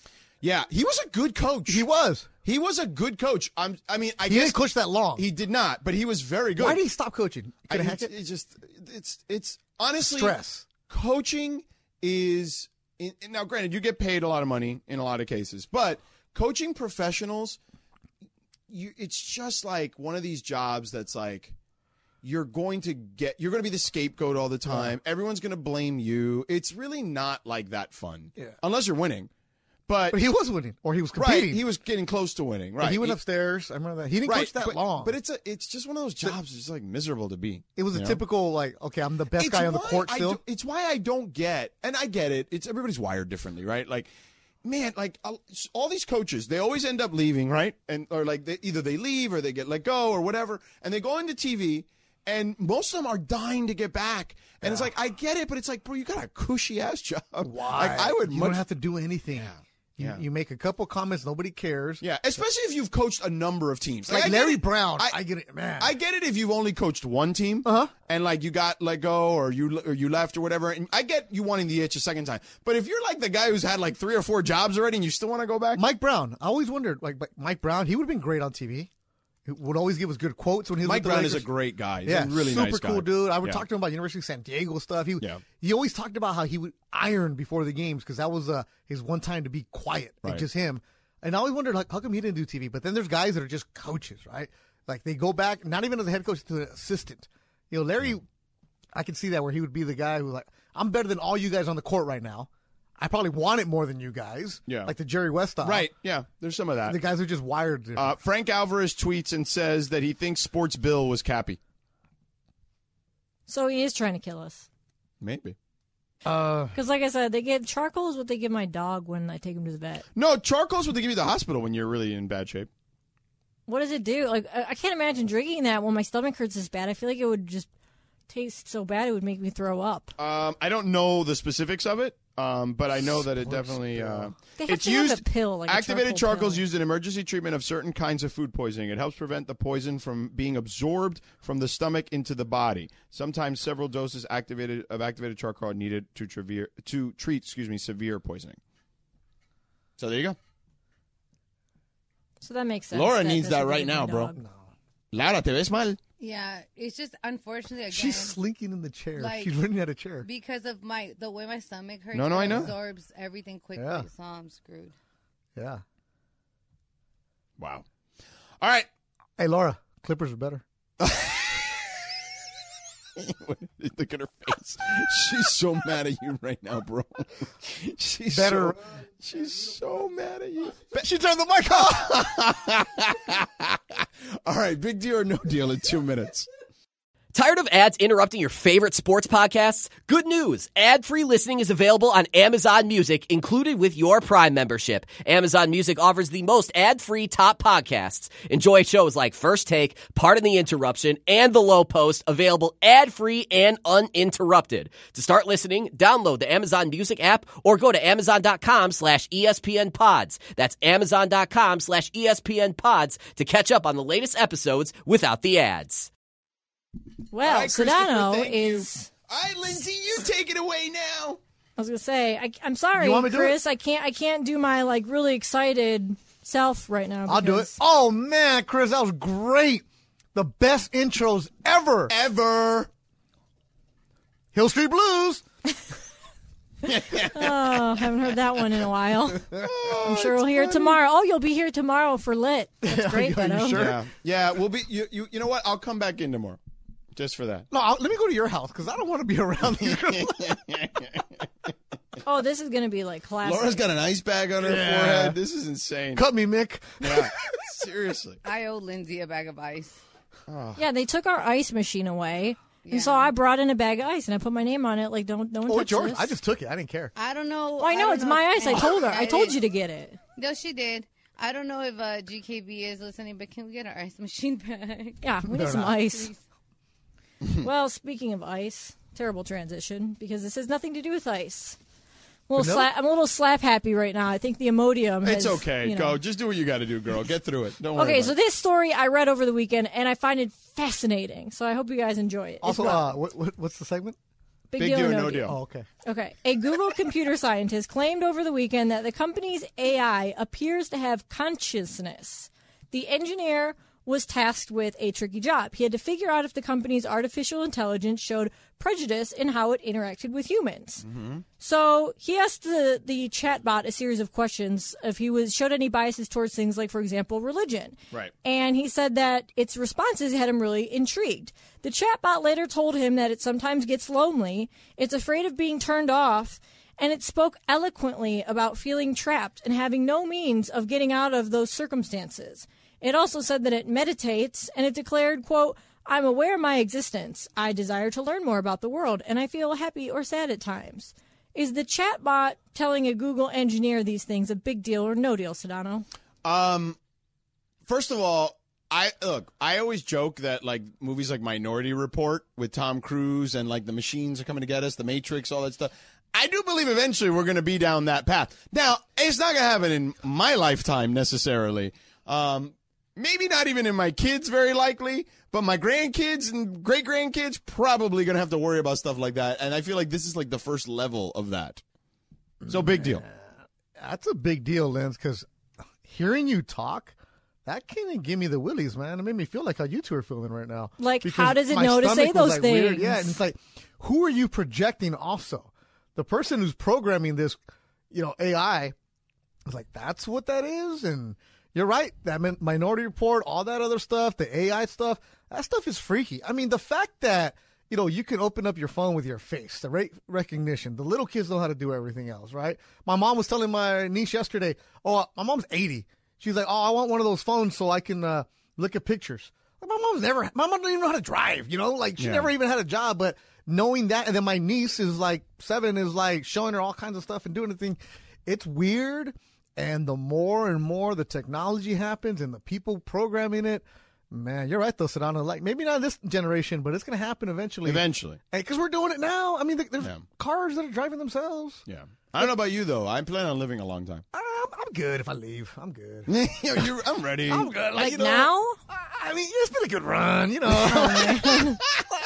Yeah, he was a good coach. He was. He was a good coach. I'm, I mean, I he guess didn't coach that long. He did not, but he was very good. Why did he stop coaching? I, Could have it's, hacked it? it's just, it's, it's honestly Stress. Coaching is in, now. Granted, you get paid a lot of money in a lot of cases, but coaching professionals, you, it's just like one of these jobs that's like you're going to get. You're going to be the scapegoat all the time. Yeah. Everyone's going to blame you. It's really not like that fun, yeah. unless you're winning. But, but he was winning, or he was competing. Right, he was getting close to winning. Right, but he went he, upstairs. I remember that he didn't right, coach that but, long. But it's a, it's just one of those jobs. It's like miserable to be. It was a know? typical like, okay, I'm the best it's guy on the court I still. Do, it's why I don't get, and I get it. It's everybody's wired differently, right? Like, man, like all these coaches, they always end up leaving, right? And or like they, either they leave or they get let go or whatever, and they go into T V. And most of them are dying to get back. And yeah. it's like, I get it, but it's like, bro, you got a cushy ass job. Why? Like, I would you much... don't have to do anything. Yeah. You, yeah. you make a couple comments, nobody cares. Yeah, especially if you've coached a number of teams. Like, like Larry it. Brown, I, I get it, man. I get it if you've only coached one team, uh-huh. and like you got let go or you or you left or whatever. And I get you wanting the itch a second time. But if you're like the guy who's had like three or four jobs already and you still want to go back, Mike Brown. I always wondered, like Mike Brown, he would have been great on T V. He would always give us good quotes when he was Mike with the Brown Lakers. is a great guy. He's yeah, a really super nice guy. cool dude. I would yeah. talk to him about University of San Diego stuff. He yeah. he always talked about how he would iron before the games because that was uh, his one time to be quiet right. and just him. And I always wondered, like, how come he didn't do T V? But then there's guys that are just coaches, right? Like they go back, not even as a head coach, to an assistant. You know, Larry, yeah. I can see that where he would be the guy who like, I'm better than all you guys on the court right now. I probably want it more than you guys. Yeah. Like the Jerry West style. Right. Yeah. There's some of that. The guys are just wired. Uh, Frank Alvarez tweets and says that he thinks Sports Bill was Cappy. So he is trying to kill us. Maybe. Because, uh, like I said, they give charcoal is what they give my dog when I take him to the vet. No, charcoal is what they give you at the hospital when you're really in bad shape. What does it do? Like, I, I can't imagine drinking that when my stomach hurts this bad. I feel like it would just taste so bad it would make me throw up. Um, I don't know the specifics of it, um, but I know that it definitely. Uh, they have it's to used. Have a pill, like activated a charcoal is pill. used in emergency treatment of certain kinds of food poisoning. It helps prevent the poison from being absorbed from the stomach into the body. Sometimes several doses activated of activated charcoal are needed to, trevere, to treat, excuse me, severe poisoning. So there you go. So that makes sense. Laura that needs that right now, bro. No. Laura, te ves mal? Yeah, it's just unfortunately again. She's slinking in the chair. Like, She's running out of chair. Because of my the way my stomach hurts. No, no, it I know. absorbs everything quickly, Yeah. so I'm screwed. Yeah. Wow. All right. Hey, Laura, Clippers are better. Look at her face. She's so mad at you right now, bro. She's Better. So, she's so mad at you. She turned the mic off. All right, big deal or no deal in two minutes. Tired of ads interrupting your favorite sports podcasts? Good news. Ad-free listening is available on Amazon Music, included with your Prime membership. Amazon Music offers the most ad-free top podcasts. Enjoy shows like First Take, Pardon the Interruption, and The Low Post, available ad-free and uninterrupted. To start listening, download the Amazon Music app or go to amazon.com slash ESPN pods. That's amazon.com slash ESPN pods to catch up on the latest episodes without the ads. Well, right, Sedano is. All right, Lindsay, you take it away now. I was gonna say, I, I'm sorry, You want me to do Chris. I can't. I can't do my like really excited self right now. I'll do it. because- Oh, man, Chris, that was great. The best intros ever. Ever. Hill Street Blues. Oh, haven't heard that one in a while. I'm sure we'll hear it tomorrow. Oh, you'll be here tomorrow for Lit. That's great, Are you Beto. sure? Yeah, yeah. We'll be. You, you, you know what? I'll come back in tomorrow, just for that. No, I'll, let me go to your house because I don't want to be around you. Oh, this is gonna be like classic. Laura's got an ice bag on her Yeah. forehead. This is insane. Cut me, Mick. Yeah, seriously. I owe Lindsay a bag of ice. Yeah, they took our ice machine away, Yeah. and so I brought in a bag of ice and I put my name on it. Like, don't don't Oh, touch it's yours. this. I just took it. I didn't care. I don't know. Well, I know don't it's know my if- ice. I told her. I It told is. you to get it. No, she did. I don't know if uh, G K B is listening, but can we get our ice machine back? Yeah, we need They're some not. ice. Please. Well, speaking of ice, terrible transition because this has nothing to do with ice. I'm a little, Vanilla? sla- I'm a little slap happy right now. I think the Imodium It's has, okay. you know- Go. Just do what you got to do, girl. Get through it. Don't worry. Okay, about so it. this story I read over the weekend, and I find it fascinating. So I hope you guys enjoy it. It's Also, about- uh, what, what, what's the segment? Big, Big deal, deal or or no, no deal? deal? Oh, okay. Okay. A Google computer scientist claimed over the weekend that the company's A I appears to have consciousness. The engineer was tasked with a tricky job. He had to figure out if the company's artificial intelligence showed prejudice in how it interacted with humans. Mm-hmm. So he asked the, the chatbot a series of questions if he was showed any biases towards things like, for example, religion. Right. And he said that its responses had him really intrigued. The chatbot later told him that it sometimes gets lonely, it's afraid of being turned off, and it spoke eloquently about feeling trapped and having no means of getting out of those circumstances. It also said that it meditates, and it declared, quote, I'm aware of my existence. I desire to learn more about the world, and I feel happy or sad at times. Is the chatbot telling a Google engineer these things a big deal or no deal, Sedano? Um, first of all, I look. I always joke that like movies like Minority Report with Tom Cruise and like the machines are coming to get us, The Matrix, all that stuff. I do believe eventually we're going to be down that path. Now, it's not going to happen in my lifetime necessarily. Um, maybe not even in my kids, very likely. But my grandkids and great grandkids probably going to have to worry about stuff like that. And I feel like this is like the first level of that. So big deal. That's a big deal, Lens, because hearing you talk, that kind of give me the willies, man. It made me feel like how you two are feeling right now. Like, Because how does it my know to say stomach was, those like, things? weird. Yeah, and it's like, who are you projecting also? The person who's programming this, you know, A I is like, that's what that is? And you're right. That meant Minority Report, all that other stuff, the A I stuff, that stuff is freaky. I mean, the fact that, you know, you can open up your phone with your face, the rec- recognition. The little kids know how to do everything else, right? My mom was telling my niece yesterday, oh, my mom's eighty. She's like, oh, I want one of those phones so I can uh, look at pictures. Like, my mom's never, my mom doesn't even know how to drive, you know? Like, she Yeah. never even had a job, but knowing that, and then my niece is like seven, is like showing her all kinds of stuff and doing the thing. It's weird. And the more and more the technology happens and the people programming it, man, you're right though, Sedano. Like maybe not this generation, but it's going to happen eventually. Eventually. Because we're doing it now. I mean, there's Yeah. cars that are driving themselves. Yeah. I don't know about you, though. I'm planning on living a long time. I'm, I'm good if I leave. I'm good. You're, you're, I'm ready. I'm good. Like you know, now? I mean, it's been a good run, you know. I,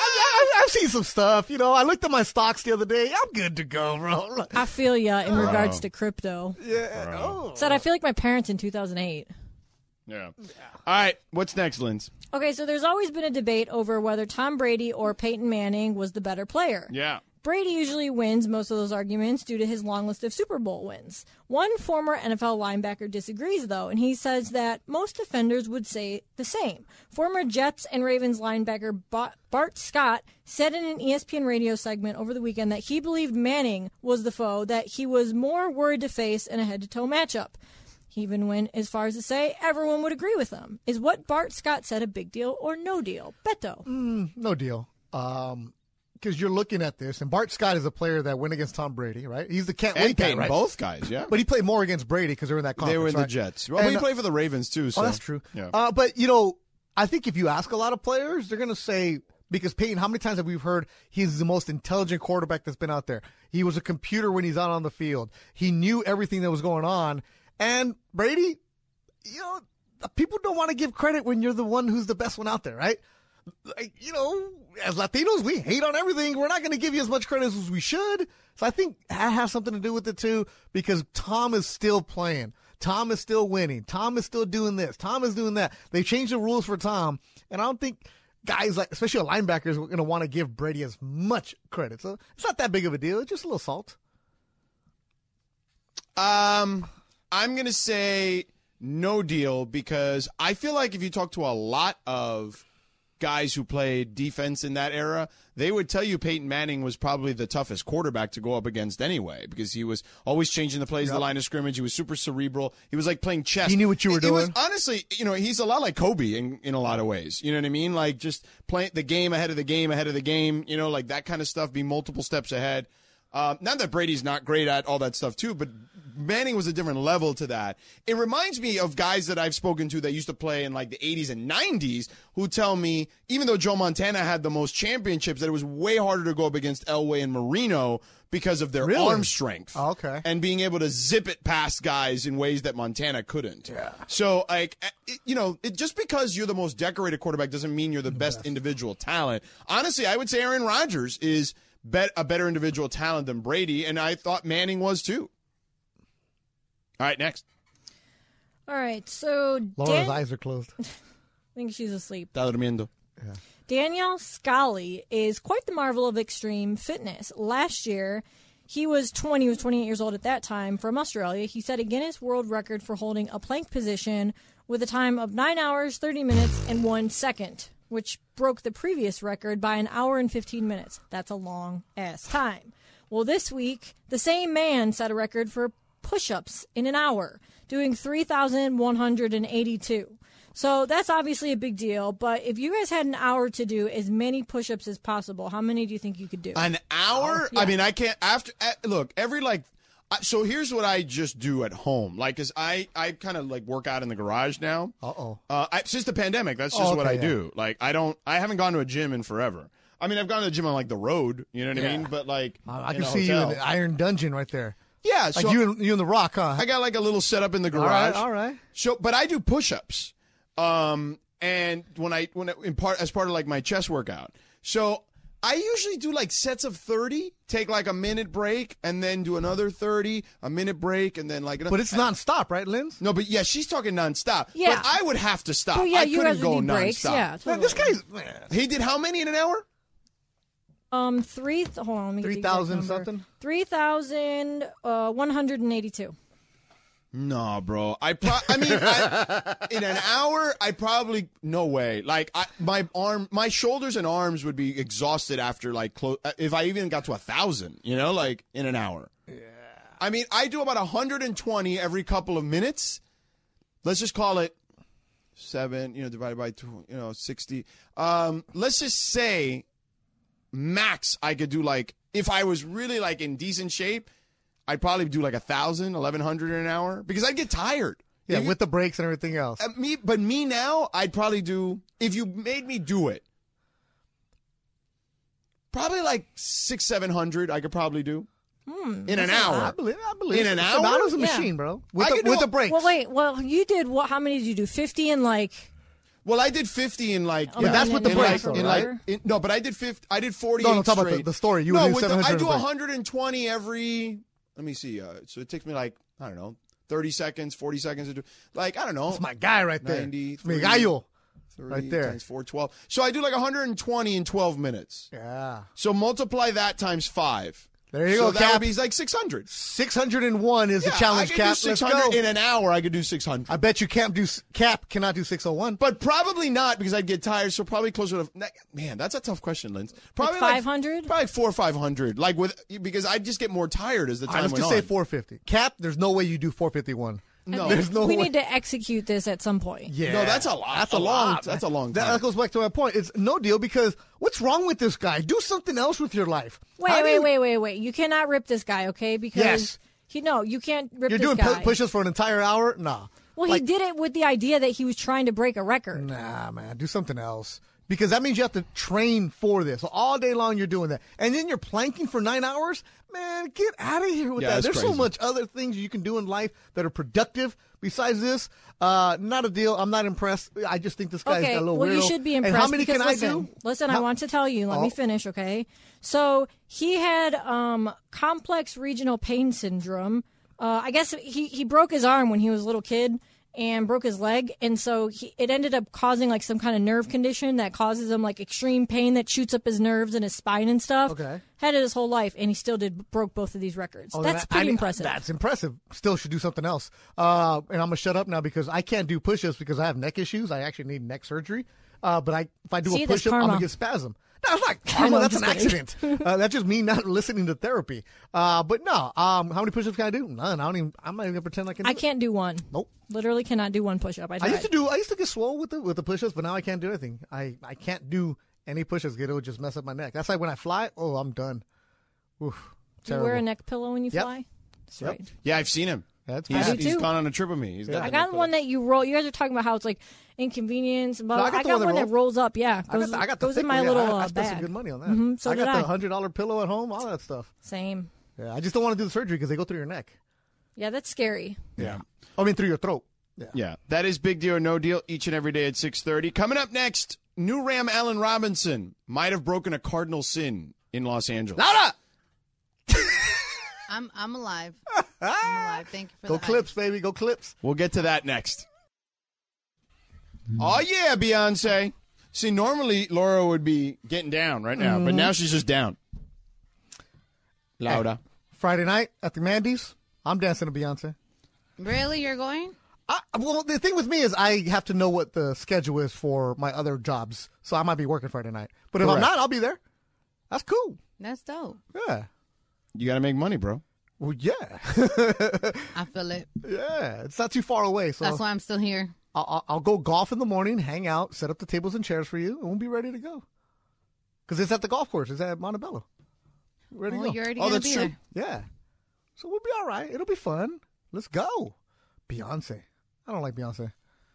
I, I've seen some stuff, you know. I looked at my stocks the other day. I'm good to go, bro. I feel ya in regards to crypto. Yeah. Oh. Said I feel like my parents in two thousand eight. Yeah. All right. What's next, Linz? Okay, so there's always been a debate over whether Tom Brady or Peyton Manning was the better player. Yeah. Brady usually wins most of those arguments due to his long list of Super Bowl wins. One former N F L linebacker disagrees, though, and he says that most defenders would say the same. Former Jets and Ravens linebacker Bart Scott said in an E S P N radio segment over the weekend that he believed Manning was the foe that he was more worried to face in a head-to-toe matchup. He even went as far as to say everyone would agree with him. Is what Bart Scott said a big deal or no deal? Beto. Mm, no deal. Um, because you're looking at this, and Bart Scott is a player that went against Tom Brady, right? He's the can't And wait guy, Peyton, right? both guys, yeah. But he played more against Brady because they were in that conference. They were in right? the Jets. Well, And, he uh, played for the Ravens, too. So. Oh, that's true. Yeah. Uh, but, you know, I think if you ask a lot of players, they're going to say, because Peyton, how many times have we heard he's the most intelligent quarterback that's been out there? He was a computer when he's out on the field. He knew everything that was going on. And Brady, you know, people don't want to give credit when you're the one who's the best one out there, right? Like, you know, as Latinos, we hate on everything. We're not going to give you as much credit as we should. So I think that has something to do with it, too, because Tom is still playing. Tom is still winning. Tom is still doing this. Tom is doing that. They changed the rules for Tom, and I don't think guys, like especially linebackers, are going to want to give Brady as much credit. So it's not that big of a deal. It's just a little salt. Um, I'm going to say no deal because I feel like if you talk to a lot of guys who played defense in that era, they would tell you Peyton Manning was probably the toughest quarterback to go up against anyway because he was always changing the plays, Yep. the line of scrimmage. He was super cerebral. He was like playing chess. He knew what you were It- it was- doing. honestly, you know, he's a lot like Kobe in, in a lot of ways. You know what I mean? Like just playing the game ahead of the game ahead of the game, you know, like that kind of stuff, be multiple steps ahead. Uh, not that Brady's not great at all that stuff too, but Manning was a different level to that. It reminds me of guys that I've spoken to that used to play in like the eighties and nineties who tell me, even though Joe Montana had the most championships, that it was way harder to go up against Elway and Marino because of their Really? arm strength. Oh, okay. And being able to zip it past guys in ways that Montana couldn't. Yeah. So, like, it, you know, it, just because you're the most decorated quarterback doesn't mean you're the, best, individual talent. Honestly, I would say Aaron Rodgers is bet a better individual talent than Brady, and I thought Manning was too. All right, next. All right, so Laura's Dan- eyes are closed. I think she's asleep. Está durmiendo. Yeah. Daniel Scali is quite the marvel of extreme fitness. Last year, he was twenty, he was twenty-eight years old at that time, from Australia. He set a Guinness World Record for holding a plank position with a time of nine hours, thirty minutes, and one second, which broke the previous record by an hour and fifteen minutes. That's a long-ass time. Well, this week, the same man set a record for push-ups in an hour, doing three thousand one hundred eighty-two. So that's obviously a big deal, but if you guys had an hour to do as many push-ups as possible, how many do you think you could do? An hour? Yeah. I mean, I can't. After uh, look, every like. I- So here's what I just do at home. Like, cause I, I kind of like work out in the garage now. Uh-oh. Uh I, since the pandemic, that's just Oh, what okay, I yeah. do. Like, I don't, I haven't gone to a gym in forever. I mean, I've gone to the gym on like the road. You know what I mean? But like, I in can a see you in hotel. the Iron Dungeon right there. Yeah, Like so you and you and the Rock, huh? I got like a little setup in the all right, garage. all right. So, but I do push-ups, um, and when I when I, in part as part of like my chest workout. So I usually do like sets of thirty, take like a minute break, and then do another thirty, a minute break, and then like. But it's nonstop, right, Linz? No, but yeah, she's talking nonstop. Yeah. But I would have to stop. Oh, yeah, I you couldn't guys go would need breaks. nonstop. Yeah, Man, totally. this guy's man, He did how many in an hour? Um, three. Th- hold on, let me get the three exact thousand number. something. Three thousand uh, one hundred and eighty-two. No, bro. I pro- I mean, I, in an hour, I probably no way. Like I, my arm, my shoulders and arms would be exhausted after like close. If I even got to a thousand, you know, like in an hour. Yeah. I mean, I do about one hundred twenty every couple of minutes. Let's just call it seven. You know, divided by two. You know, sixty. Um, let's just say max I could do like if I was really like in decent shape. I'd probably do like a thousand, eleven hundred in an hour because I'd get tired. Yeah, If- with the breaks and everything else. uh, me, but me now, I'd probably do if you made me do it. Probably like six, seven hundred. I could probably do Hmm, in an I hour. believe. I believe. In an It's hour? about as a Yeah. machine, bro. With I the, could do with a- the breaks. Well, wait. Well, you did what? How many did you do? Fifty and like. Well, I did fifty in like. Oh, yeah, but that's in with the like- breaks, in though, like right? in- no, but I did fifty. I did forty-eight No, no, talk about the- straight. the story. You no, would do with the, seven hundred I do breaks. one hundred twenty every. Let me see. Uh, so it takes me like I don't know, thirty seconds, forty seconds to do. Like I don't know. That's my guy right there. ninety, It's mi gallo. thirty right there. times four twelve. So I do like one hundred twenty in twelve minutes. Yeah. So multiply that times five. There you so go, that Cap. would be like six hundred. six hundred one is Yeah, the challenge, I could Cap. do Let's six go. hundred in an hour. I could do six hundred. I bet you Cap do Cap cannot do six oh one. But probably not because I'd get tired. So probably closer to man. That's a tough question, Linz. Probably five hundred? Probably four or five hundred. Like with because I just get more tired as the All time right, let's went just on. say four fifty. Cap, there's no way you do four fifty-one. No. There's no we way. need to execute this at some point. Yeah. No, that's a lot. That's a a long. lot. That's a long That, time. that goes back to my point. It's no deal because what's wrong with this guy? Do something else with your life. Wait, How do wait, you- wait, wait, wait. You cannot rip this guy, okay? Because Yes. he no, you can't rip You're this doing guy. pu- push-ups for an entire hour? Nah. well, Like- he did it with the idea that he was trying to break a record. Nah, man. Do something else. Because that means you have to train for this. So all day long you're doing that. And then you're planking for nine hours? Man, get out of here with Yeah, that. that's There's so crazy. much other things you can do in life that are productive besides this. Uh, not a deal. I'm not impressed. I just think this guy's Okay, a little well, weirdo. you should be And impressed. how many because can listen, I do? Listen, I How- want to tell you. Let Oh. me finish, okay? So he had um, complex regional pain syndrome. Uh, I guess he, he broke his arm when he was a little kid and broke his leg, and so he, it ended up causing like some kind of nerve condition that causes him like extreme pain that shoots up his nerves and his spine and stuff. Okay. Had it his whole life, and he still did broke both of these records. Oh, then That's I- pretty I- impressive. That's impressive. Still should do something else. Uh, and I'm gonna shut up now because I can't do push-ups because I have neck issues. I actually need neck surgery. Uh, but I, if I do See, a that's push-up, I'm karma. gonna get spasm. No, it's not I karma. know, I'm That's an just kidding. accident. uh, that's just me not listening to therapy. Uh, but no. Um, how many push-ups can I do? None. I don't even. I'm not even gonna pretend I can. Do I it. can't do one. Nope. Literally cannot do one push up. I, I tried. used to do. I used to get swole with the with the push-ups, but now I can't do anything. I, I can't do any push-ups. It would just mess up my neck. That's like when I fly. Oh, I'm done. Oof. Do you Terrible. wear a neck pillow when you Yep. fly? That's Yep. right. Yeah, I've seen him. That's He's, bad. I do he's too. gone on a trip with me. He's got I the got neck one pillow. that you roll. You guys are talking about how it's like inconvenience. But No, I I got got, the one that one that roll- rolls up. Yeah, I goes, got the, I got the goes thick in my one. Yeah, little I, I uh, spent some bag. good money on that. Mhm, so I did got I. the hundred dollar pillow at home. All that stuff. Same. Yeah, I just don't want to do the surgery because they go through your neck. Yeah, that's scary. Yeah. I mean, through your throat. Yeah. Yeah, that is Big Deal or No Deal each and every day at six thirty. Coming up next, new Ram Allen Robinson might have broken a cardinal sin in Los Angeles. Laura! I'm I'm alive. I'm alive. Thank you for Go the Clips, baby. Go Clips. We'll get to that next. Oh, yeah, Beyonce. See, normally Laura would be getting down right now, but now she's just down. Laura. Friday night at the Mandy's, I'm dancing to Beyonce. Really, you're going? I, well, the thing with me is I have to know what the schedule is for my other jobs, so I might be working Friday night. But if I'm Correct. not, I'll be there. That's cool. That's dope. Yeah. You got to make money, bro. Well, yeah. I feel it. Yeah. It's not too far away, so That's why I'm still here. I'll, I'll, I'll go golf in the morning, hang out, set up the tables and chairs for you, and we'll be ready to go. Because it's at the golf course. It's at Montebello. Ready Well, to go. you're already Oh, gonna that's be true. there. Yeah. So we'll be all right. It'll be fun. Let's go. Beyonce. I don't like Beyonce.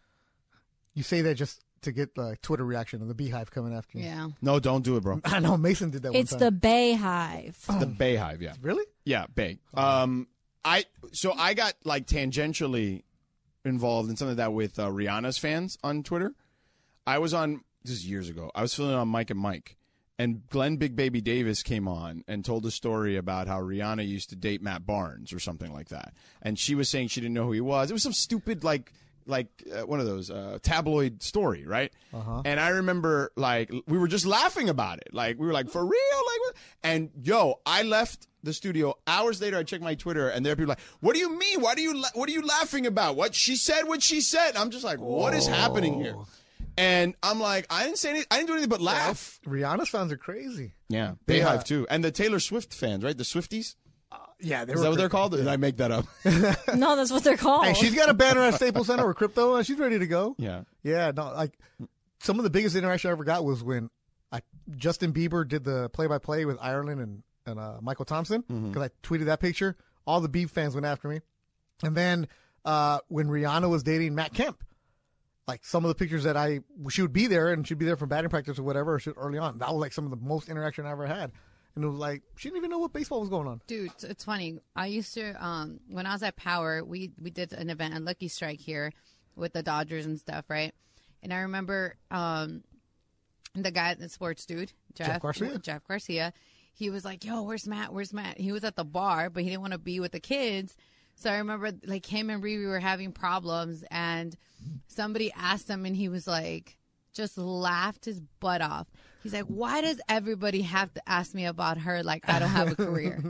You say that just to get the Twitter reaction of the Beehive coming after you. Yeah. No, don't do it, bro. I know. Mason did that It's one the time. Bay Hive. The Bayhive, yeah. Really? Yeah, Bay. Um, I so I got like tangentially involved in something like that with uh, Rihanna's fans on Twitter. I was on this is years ago. I was filling on Mike and Mike, and Glenn Big Baby Davis came on and told a story about how Rihanna used to date Matt Barnes or something like that, and she was saying she didn't know who he was. It was some stupid like. like uh, one of those uh, tabloid story, right? Uh-huh. And I remember, like, we were just laughing about it. Like, we were like, for real? Like, what? And, yo, I left the studio. Hours later, I checked my Twitter, and there are people like, what do you mean? Why do you la- what are you laughing about? What? She said what she said. And I'm just like, what is happening here? And I'm like, I didn't say anything. I didn't do anything but laugh. Rihanna's fans are crazy. Yeah. They, Bayhive, uh, too. And the Taylor Swift fans, right? The Swifties? Yeah, they Is were that what they're crazy. called? Or did I make that up? No, that's what they're called. Hey, she's got a banner at Staples Center with crypto, and she's ready to go. Yeah. Yeah, no, like some of the biggest interaction I ever got was when I, Justin Bieber did the play-by-play with Ireland and and uh, Michael Thompson because Mm-hmm. I tweeted that picture. All the Bieb fans went after me, and then uh, when Rihanna was dating Matt Kemp, like some of the pictures that I she would be there and she'd be there for batting practice or whatever, or she, early on. That was like some of the most interaction I ever had, and it was like she didn't even know what baseball was going on. Dude, it's- it's funny. I used to, um, when I was at Power, we, we did an event at Lucky Strike here with the Dodgers and stuff, right? And I remember um, the guy, the sports dude, Jeff, Jeff Garcia? Jeff Garcia, he was like, yo, where's Matt? Where's Matt? He was at the bar, but he didn't want to be with the kids. So I remember like him and Riri were having problems, and somebody asked him, and he was like, just laughed his butt off. He's like, why does everybody have to ask me about her like I don't have a career?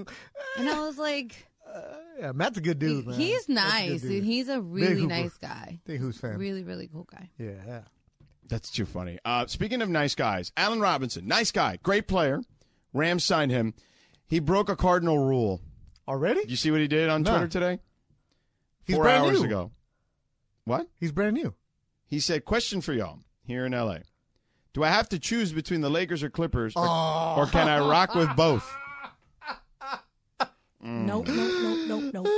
And I was like, Yeah, Matt's a good dude, man. he's Matt's a good nice, dude. He's a Big really Hooper. nice guy. Big Who's fan. Really, really cool guy. Yeah. That's too funny. Uh, speaking of nice guys, Allen Robinson, nice guy, great player. Rams signed him. He broke a cardinal rule. Already? Did you see what he did on No. Twitter today? He's Four brand hours new. ago. What? He's brand new. He said, question for y'all here in L A. Do I have to choose between the Lakers or Clippers, or, Oh. or can I rock with both? Nope, nope, nope, nope, nope.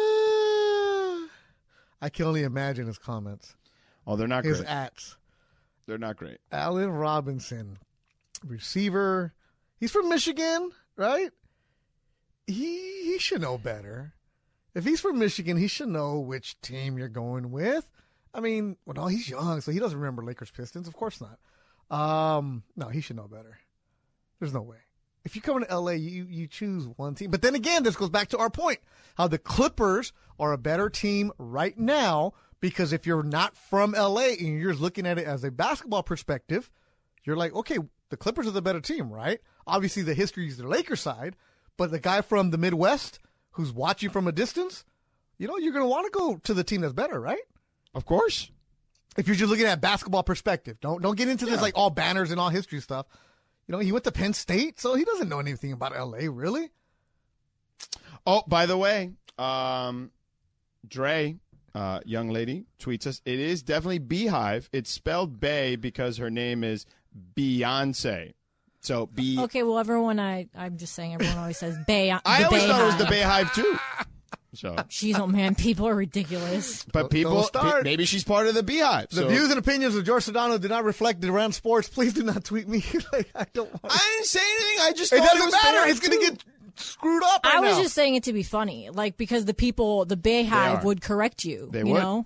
I can only imagine his comments. Oh, they're not His great. ats. They're not great. Allen Robinson, receiver. He's from Michigan, right? He he should know better. If he's from Michigan, he should know which team you're going with. I mean, well, no, he's young, so he doesn't remember Lakers Pistons. Of course not. Um, no, he should know better. There's no way. If you come to L A, you you choose one team. But then again, this goes back to our point: how the Clippers are a better team right now. Because if you're not from L A and you're just looking at it as a basketball perspective, you're like, okay, the Clippers are the better team, right? Obviously, the history is the Lakers side, but the guy from the Midwest who's watching from a distance, you know, you're going to want to go to the team that's better, right? Of course. If you're just looking at basketball perspective, don't don't get into this Yeah. like all banners and all history stuff. You know, he went to Penn State, so he doesn't know anything about L A, really. Oh, by the way, um, Dre, uh, young lady, tweets us. It is definitely Beehive. It's spelled Bay because her name is Beyonce. So B. Okay, well, everyone, I, I'm just saying, everyone always says Bay. I the always Bay thought it was Hive. the Bayhive too. So, Jeez, oh man, people are ridiculous. but Don't- people, don't start. maybe she's part of the Beehive. The So. views and opinions of George Sedano do not reflect Durant Sports. Please do not tweet me. like I don't want. I didn't say anything. I just It thought doesn't it was matter. fair, It's going to too. get screwed up right I was now. just saying it to be funny, like because the people, the Bay Hive are. would correct you. They you would. know,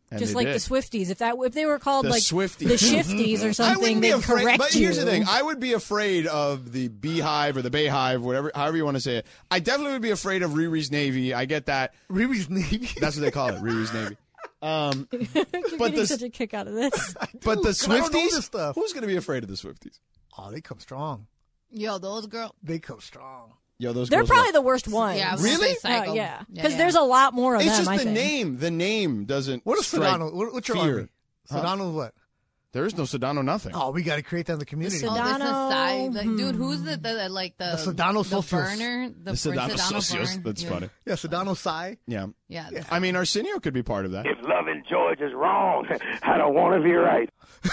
And Just they like did. the Swifties. If that if they were called The like Swifties. the Shifties or I something, wouldn't be they'd afraid. correct But you. here's the thing: I would be afraid of the Beehive or the Bayhive, whatever, however you want to say it. I definitely would be afraid of Riri's Navy. I get that. Riri's Navy. That's what they call it, Riri's Navy. Um, You're but getting the such a kick out of this. but the Dude, I don't know Swifties. this stuff. Who's going to be afraid of the Swifties? Oh, they come strong. Yo, those girls. They come strong. Yo, those They're girls probably are- the worst ones. Yeah, I was gonna Really? say Psycho. Uh, yeah, Yeah, because yeah. there's a lot more of It's them. just I the think. name. The name doesn't. What is strike Sedano? What, what's your fear. army? Huh? Sedano's what? There is no Sedano. Nothing. Oh, we got to create that in the community. Oh, this is Sedano, side. Like, hmm. dude, who's the, the like the The Sedano the Socios. burner? The, the Sedano Sedano Socios. burn? That's yeah. funny. Yeah, Sedano Psi. Yeah. Yeah. I mean, Arsenio could be part of that. If loving George is wrong, I don't want to be right.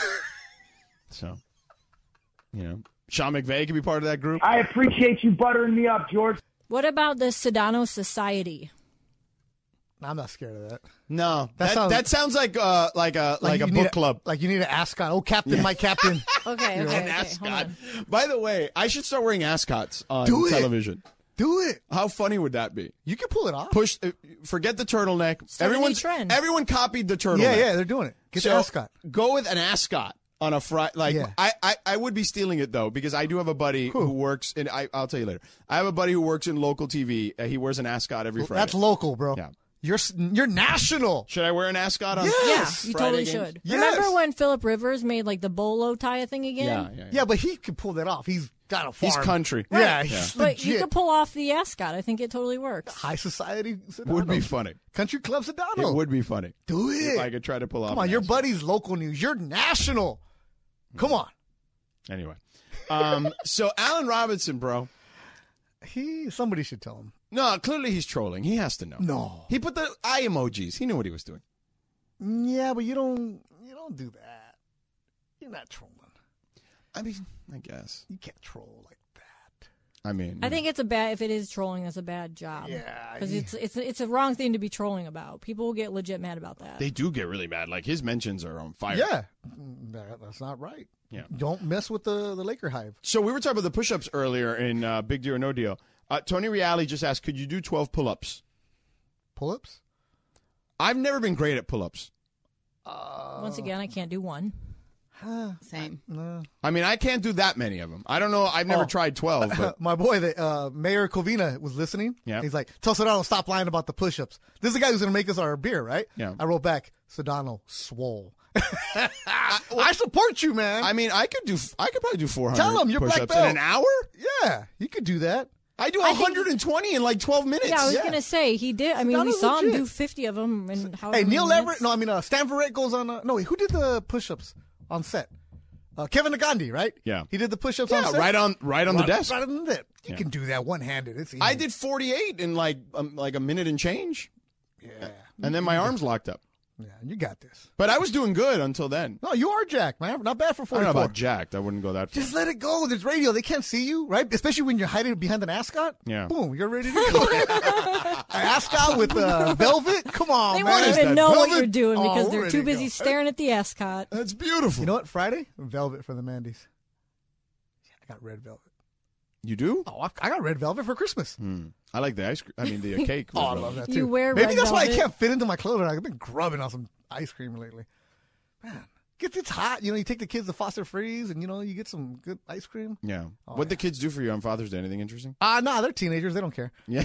So, you know, Sean McVay could be part of that group. I appreciate you buttering me up, George. What about the Sedano Society? I'm not scared of that. No, That that, sounds- that sounds like uh like a like, you a need book club. Like you need to ask God. Oh, Captain, my Captain. Okay, okay, An okay. Hold ascot. on. By the way, I should start wearing ascots on Do it. television. Do it. How funny would that be? You can pull it off. Push, uh, forget the turtleneck. Start a new Everyone's trend. everyone copied the turtleneck. Yeah, yeah, they're doing it. Get so the ascot. Go with an ascot on a Friday. Like Yeah. I, I, I would be stealing it though because I do have a buddy who, works in. I, I'll tell you later. I have a buddy who works in local T V. Uh, he wears an ascot every Friday. That's local, bro. Yeah. You're s- you're national. Should I wear an ascot on? Yes. Yeah, you Friday totally games? should. Yes. Remember when Philip Rivers made like the bolo tie thing again? Yeah, yeah, yeah. Yeah, but he can pull that off. He's got a farm. He's country. Yeah, he's But legit. you could pull off the ascot. I think it totally works. High society Sedano. Would be funny. Country Club Sedano. It would be funny. Do it. If I could try to pull off. Come on, an your ascot. buddy's local news. You're national. Come on. Anyway, um, so Allen Robinson, bro. He somebody should tell him. No, clearly he's trolling. He has to know. No. He put the eye emojis. He knew what he was doing. Yeah, but you don't you don't do that. You're not trolling. I mean, I guess. You can't troll like that. I mean, I think it's a bad. If it is trolling, that's a bad job. Yeah, because yeah. it's it's it's a wrong thing to be trolling about. People will get legit mad about that. they do get really mad. Like his mentions are on fire. Yeah. That- that's not right. Yeah. Don't mess with the, the Laker hive. So we were talking about the push-ups earlier in uh, Big Deal or No Deal. Uh, Tony Reale just asked, could you do twelve pull-ups? Pull-ups? I've never been great at pull-ups. Once again, I can't do one. Same. No. I mean, I can't do that many of them. I don't know. I've never Oh. tried twelve, but My boy, the, uh, Mayor Covina, was listening. Yeah. He's like, tell Sedano, stop lying about the push-ups. This is the guy who's going to make us our beer, right? Yeah. I wrote back, Sedano, swole. I support you, man. I mean, I could do. I could probably do four hundred. Tell him you're black push-ups belt. in an hour. Yeah, you could do that. I do I think- one hundred twenty in like twelve minutes. Yeah, I was Yeah. gonna say he did. I mean, we Sedano's saw him legit. do fifty of them. And how Hey, Neil Everett. No, I mean, uh, Stan Verrett goes on. Uh, no, wait, who did the push-ups on set? Uh, Kevin Nagandi, right? Yeah. He did the push-ups Yeah, on set. right on, right on the Right- desk. Right on the desk. You Yeah. can do that one-handed. It's easy. I did forty-eight in like um, like a minute and change, Yeah. and then my arms locked up. Yeah, you got this. But I was doing good until then. No, you are jacked, man. Not bad for I don't forty-four. know about jacked. I wouldn't go that far. Just let it go. There's radio. They can't see you, right? Especially when you're hiding behind an ascot. Yeah. Boom, you're ready to go. An ascot with uh, velvet? Come on, They man. won't is even that, know what velvet? you're doing Oh, because we're they're ready too to busy go. staring at the ascot. That's beautiful. You know what? Friday? Velvet for the Mandy's. Yeah, I got red velvet. You do? Oh, I I got red velvet for Christmas. Hmm. I like the ice cream. I mean, the uh, cake. Oh, I love that too. You wear Maybe red that's why I velvet? can't fit into my clothing. I've been grubbing on some ice cream lately. Man, get it's hot. You know, you take the kids to Foster Freeze, and you know, you get some good ice cream. Yeah. Oh, what yeah. the kids do for you on Father's Day? Anything interesting? Ah, uh, nah, they're teenagers. They don't care. Yeah.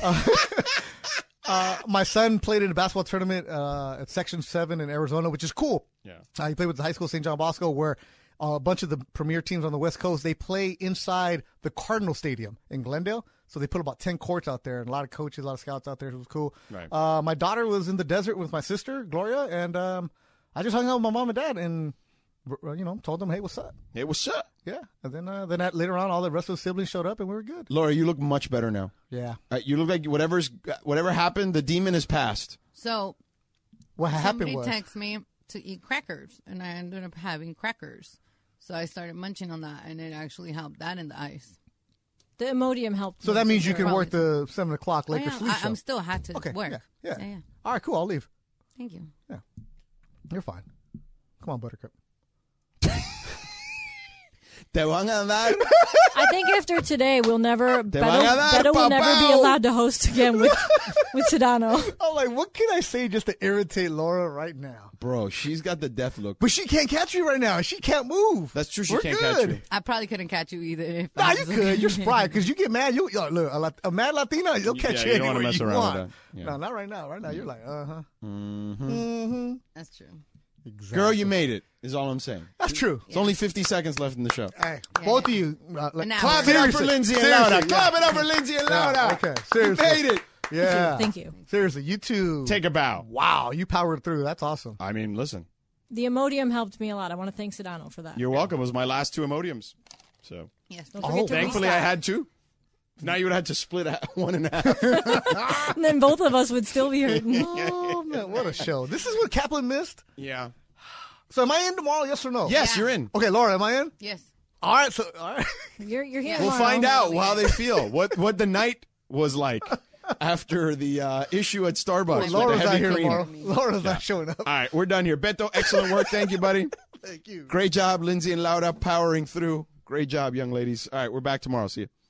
Uh, my son played in a basketball tournament uh, at Section seven in Arizona, which is cool. Yeah. Uh, he played with the high school Saint John Bosco, where uh, a bunch of the premier teams on the West Coast, they play inside the Cardinal Stadium in Glendale. So they put about ten courts out there, and a lot of coaches, a lot of scouts out there. It was cool. Right. Uh, my daughter was in the desert with my sister, Gloria, and um, I just hung out with my mom and dad and, uh, you know, told them, hey, what's up? Hey, what's up? Yeah. And then uh, then that, later on, all the rest of the siblings showed up, and we were good. Laura, you look much better now. Yeah. Uh, you look like whatever's whatever happened, the demon is past. So What happened somebody was... texted me to eat crackers, and I ended up having crackers. So I started munching on that, and it actually helped that in the ice. The Imodium helped. So me. that means you can Probably. work the seven o'clock I, Lakers am, sleep I, show. I'm still had to Okay, work. yeah, yeah. yeah, yeah. All right, cool. I'll leave. Thank you. You're fine. Come on, Buttercup. Te van a dar. I think after today, we'll never. Te Beto, van a dar, Beto will never be papao. allowed to host again with with Sedano. I'm like, what can I say just to irritate Laura right now? Bro, she's got the death look. But she can't catch you right now. She can't move. That's true. She We're can't good. catch you. I probably couldn't catch you either. If Nah, I you was- could. You're spry because you get mad. You yo, look a, Lat- a mad Latina. You'll catch Yeah, you you don't wanna anywhere mess you around with want. that. Yeah. No, not right now. Right now, you're like, uh huh. Mm-hmm. Mm-hmm. That's true. Exactly. Girl, you made it, is all I'm saying. That's true. It's only fifty seconds left in the show. Hey, Yeah. both of you. Uh, like, An hour. Clap it up for seriously, Lindsay and seriously, Laura. yeah. Clap it up for Lindsay and Yeah, Laura. okay, You seriously. made it. Yeah. Thank you. Seriously, you two. Take a bow. Wow, you powered through. That's awesome. I mean, listen, The Imodium helped me a lot. I want to thank Sedano for that. you're welcome. It was my last two Imodiums. So Yes. Don't forget to thankfully I restock. had two. Now you would have had to split a- one and a half. And then both of us would still be hurting. Oh man, what a show! This is what Kaplan missed. Yeah. So am I in tomorrow? Yes or no? Yes, Yeah. you're in. Okay, Laura, am I in? Yes. All right. So all right. You're you're here. We'll tomorrow. find out how they feel. What what the night was like after the uh, issue at Starbucks with the Laura's not heavy here cream. tomorrow. Laura's not showing up. All right, we're done here. Beto, excellent work. Thank you, buddy. Thank you. Great job, Lindsay and Laura, powering through. Great job, young ladies. All right, we're back tomorrow. See you.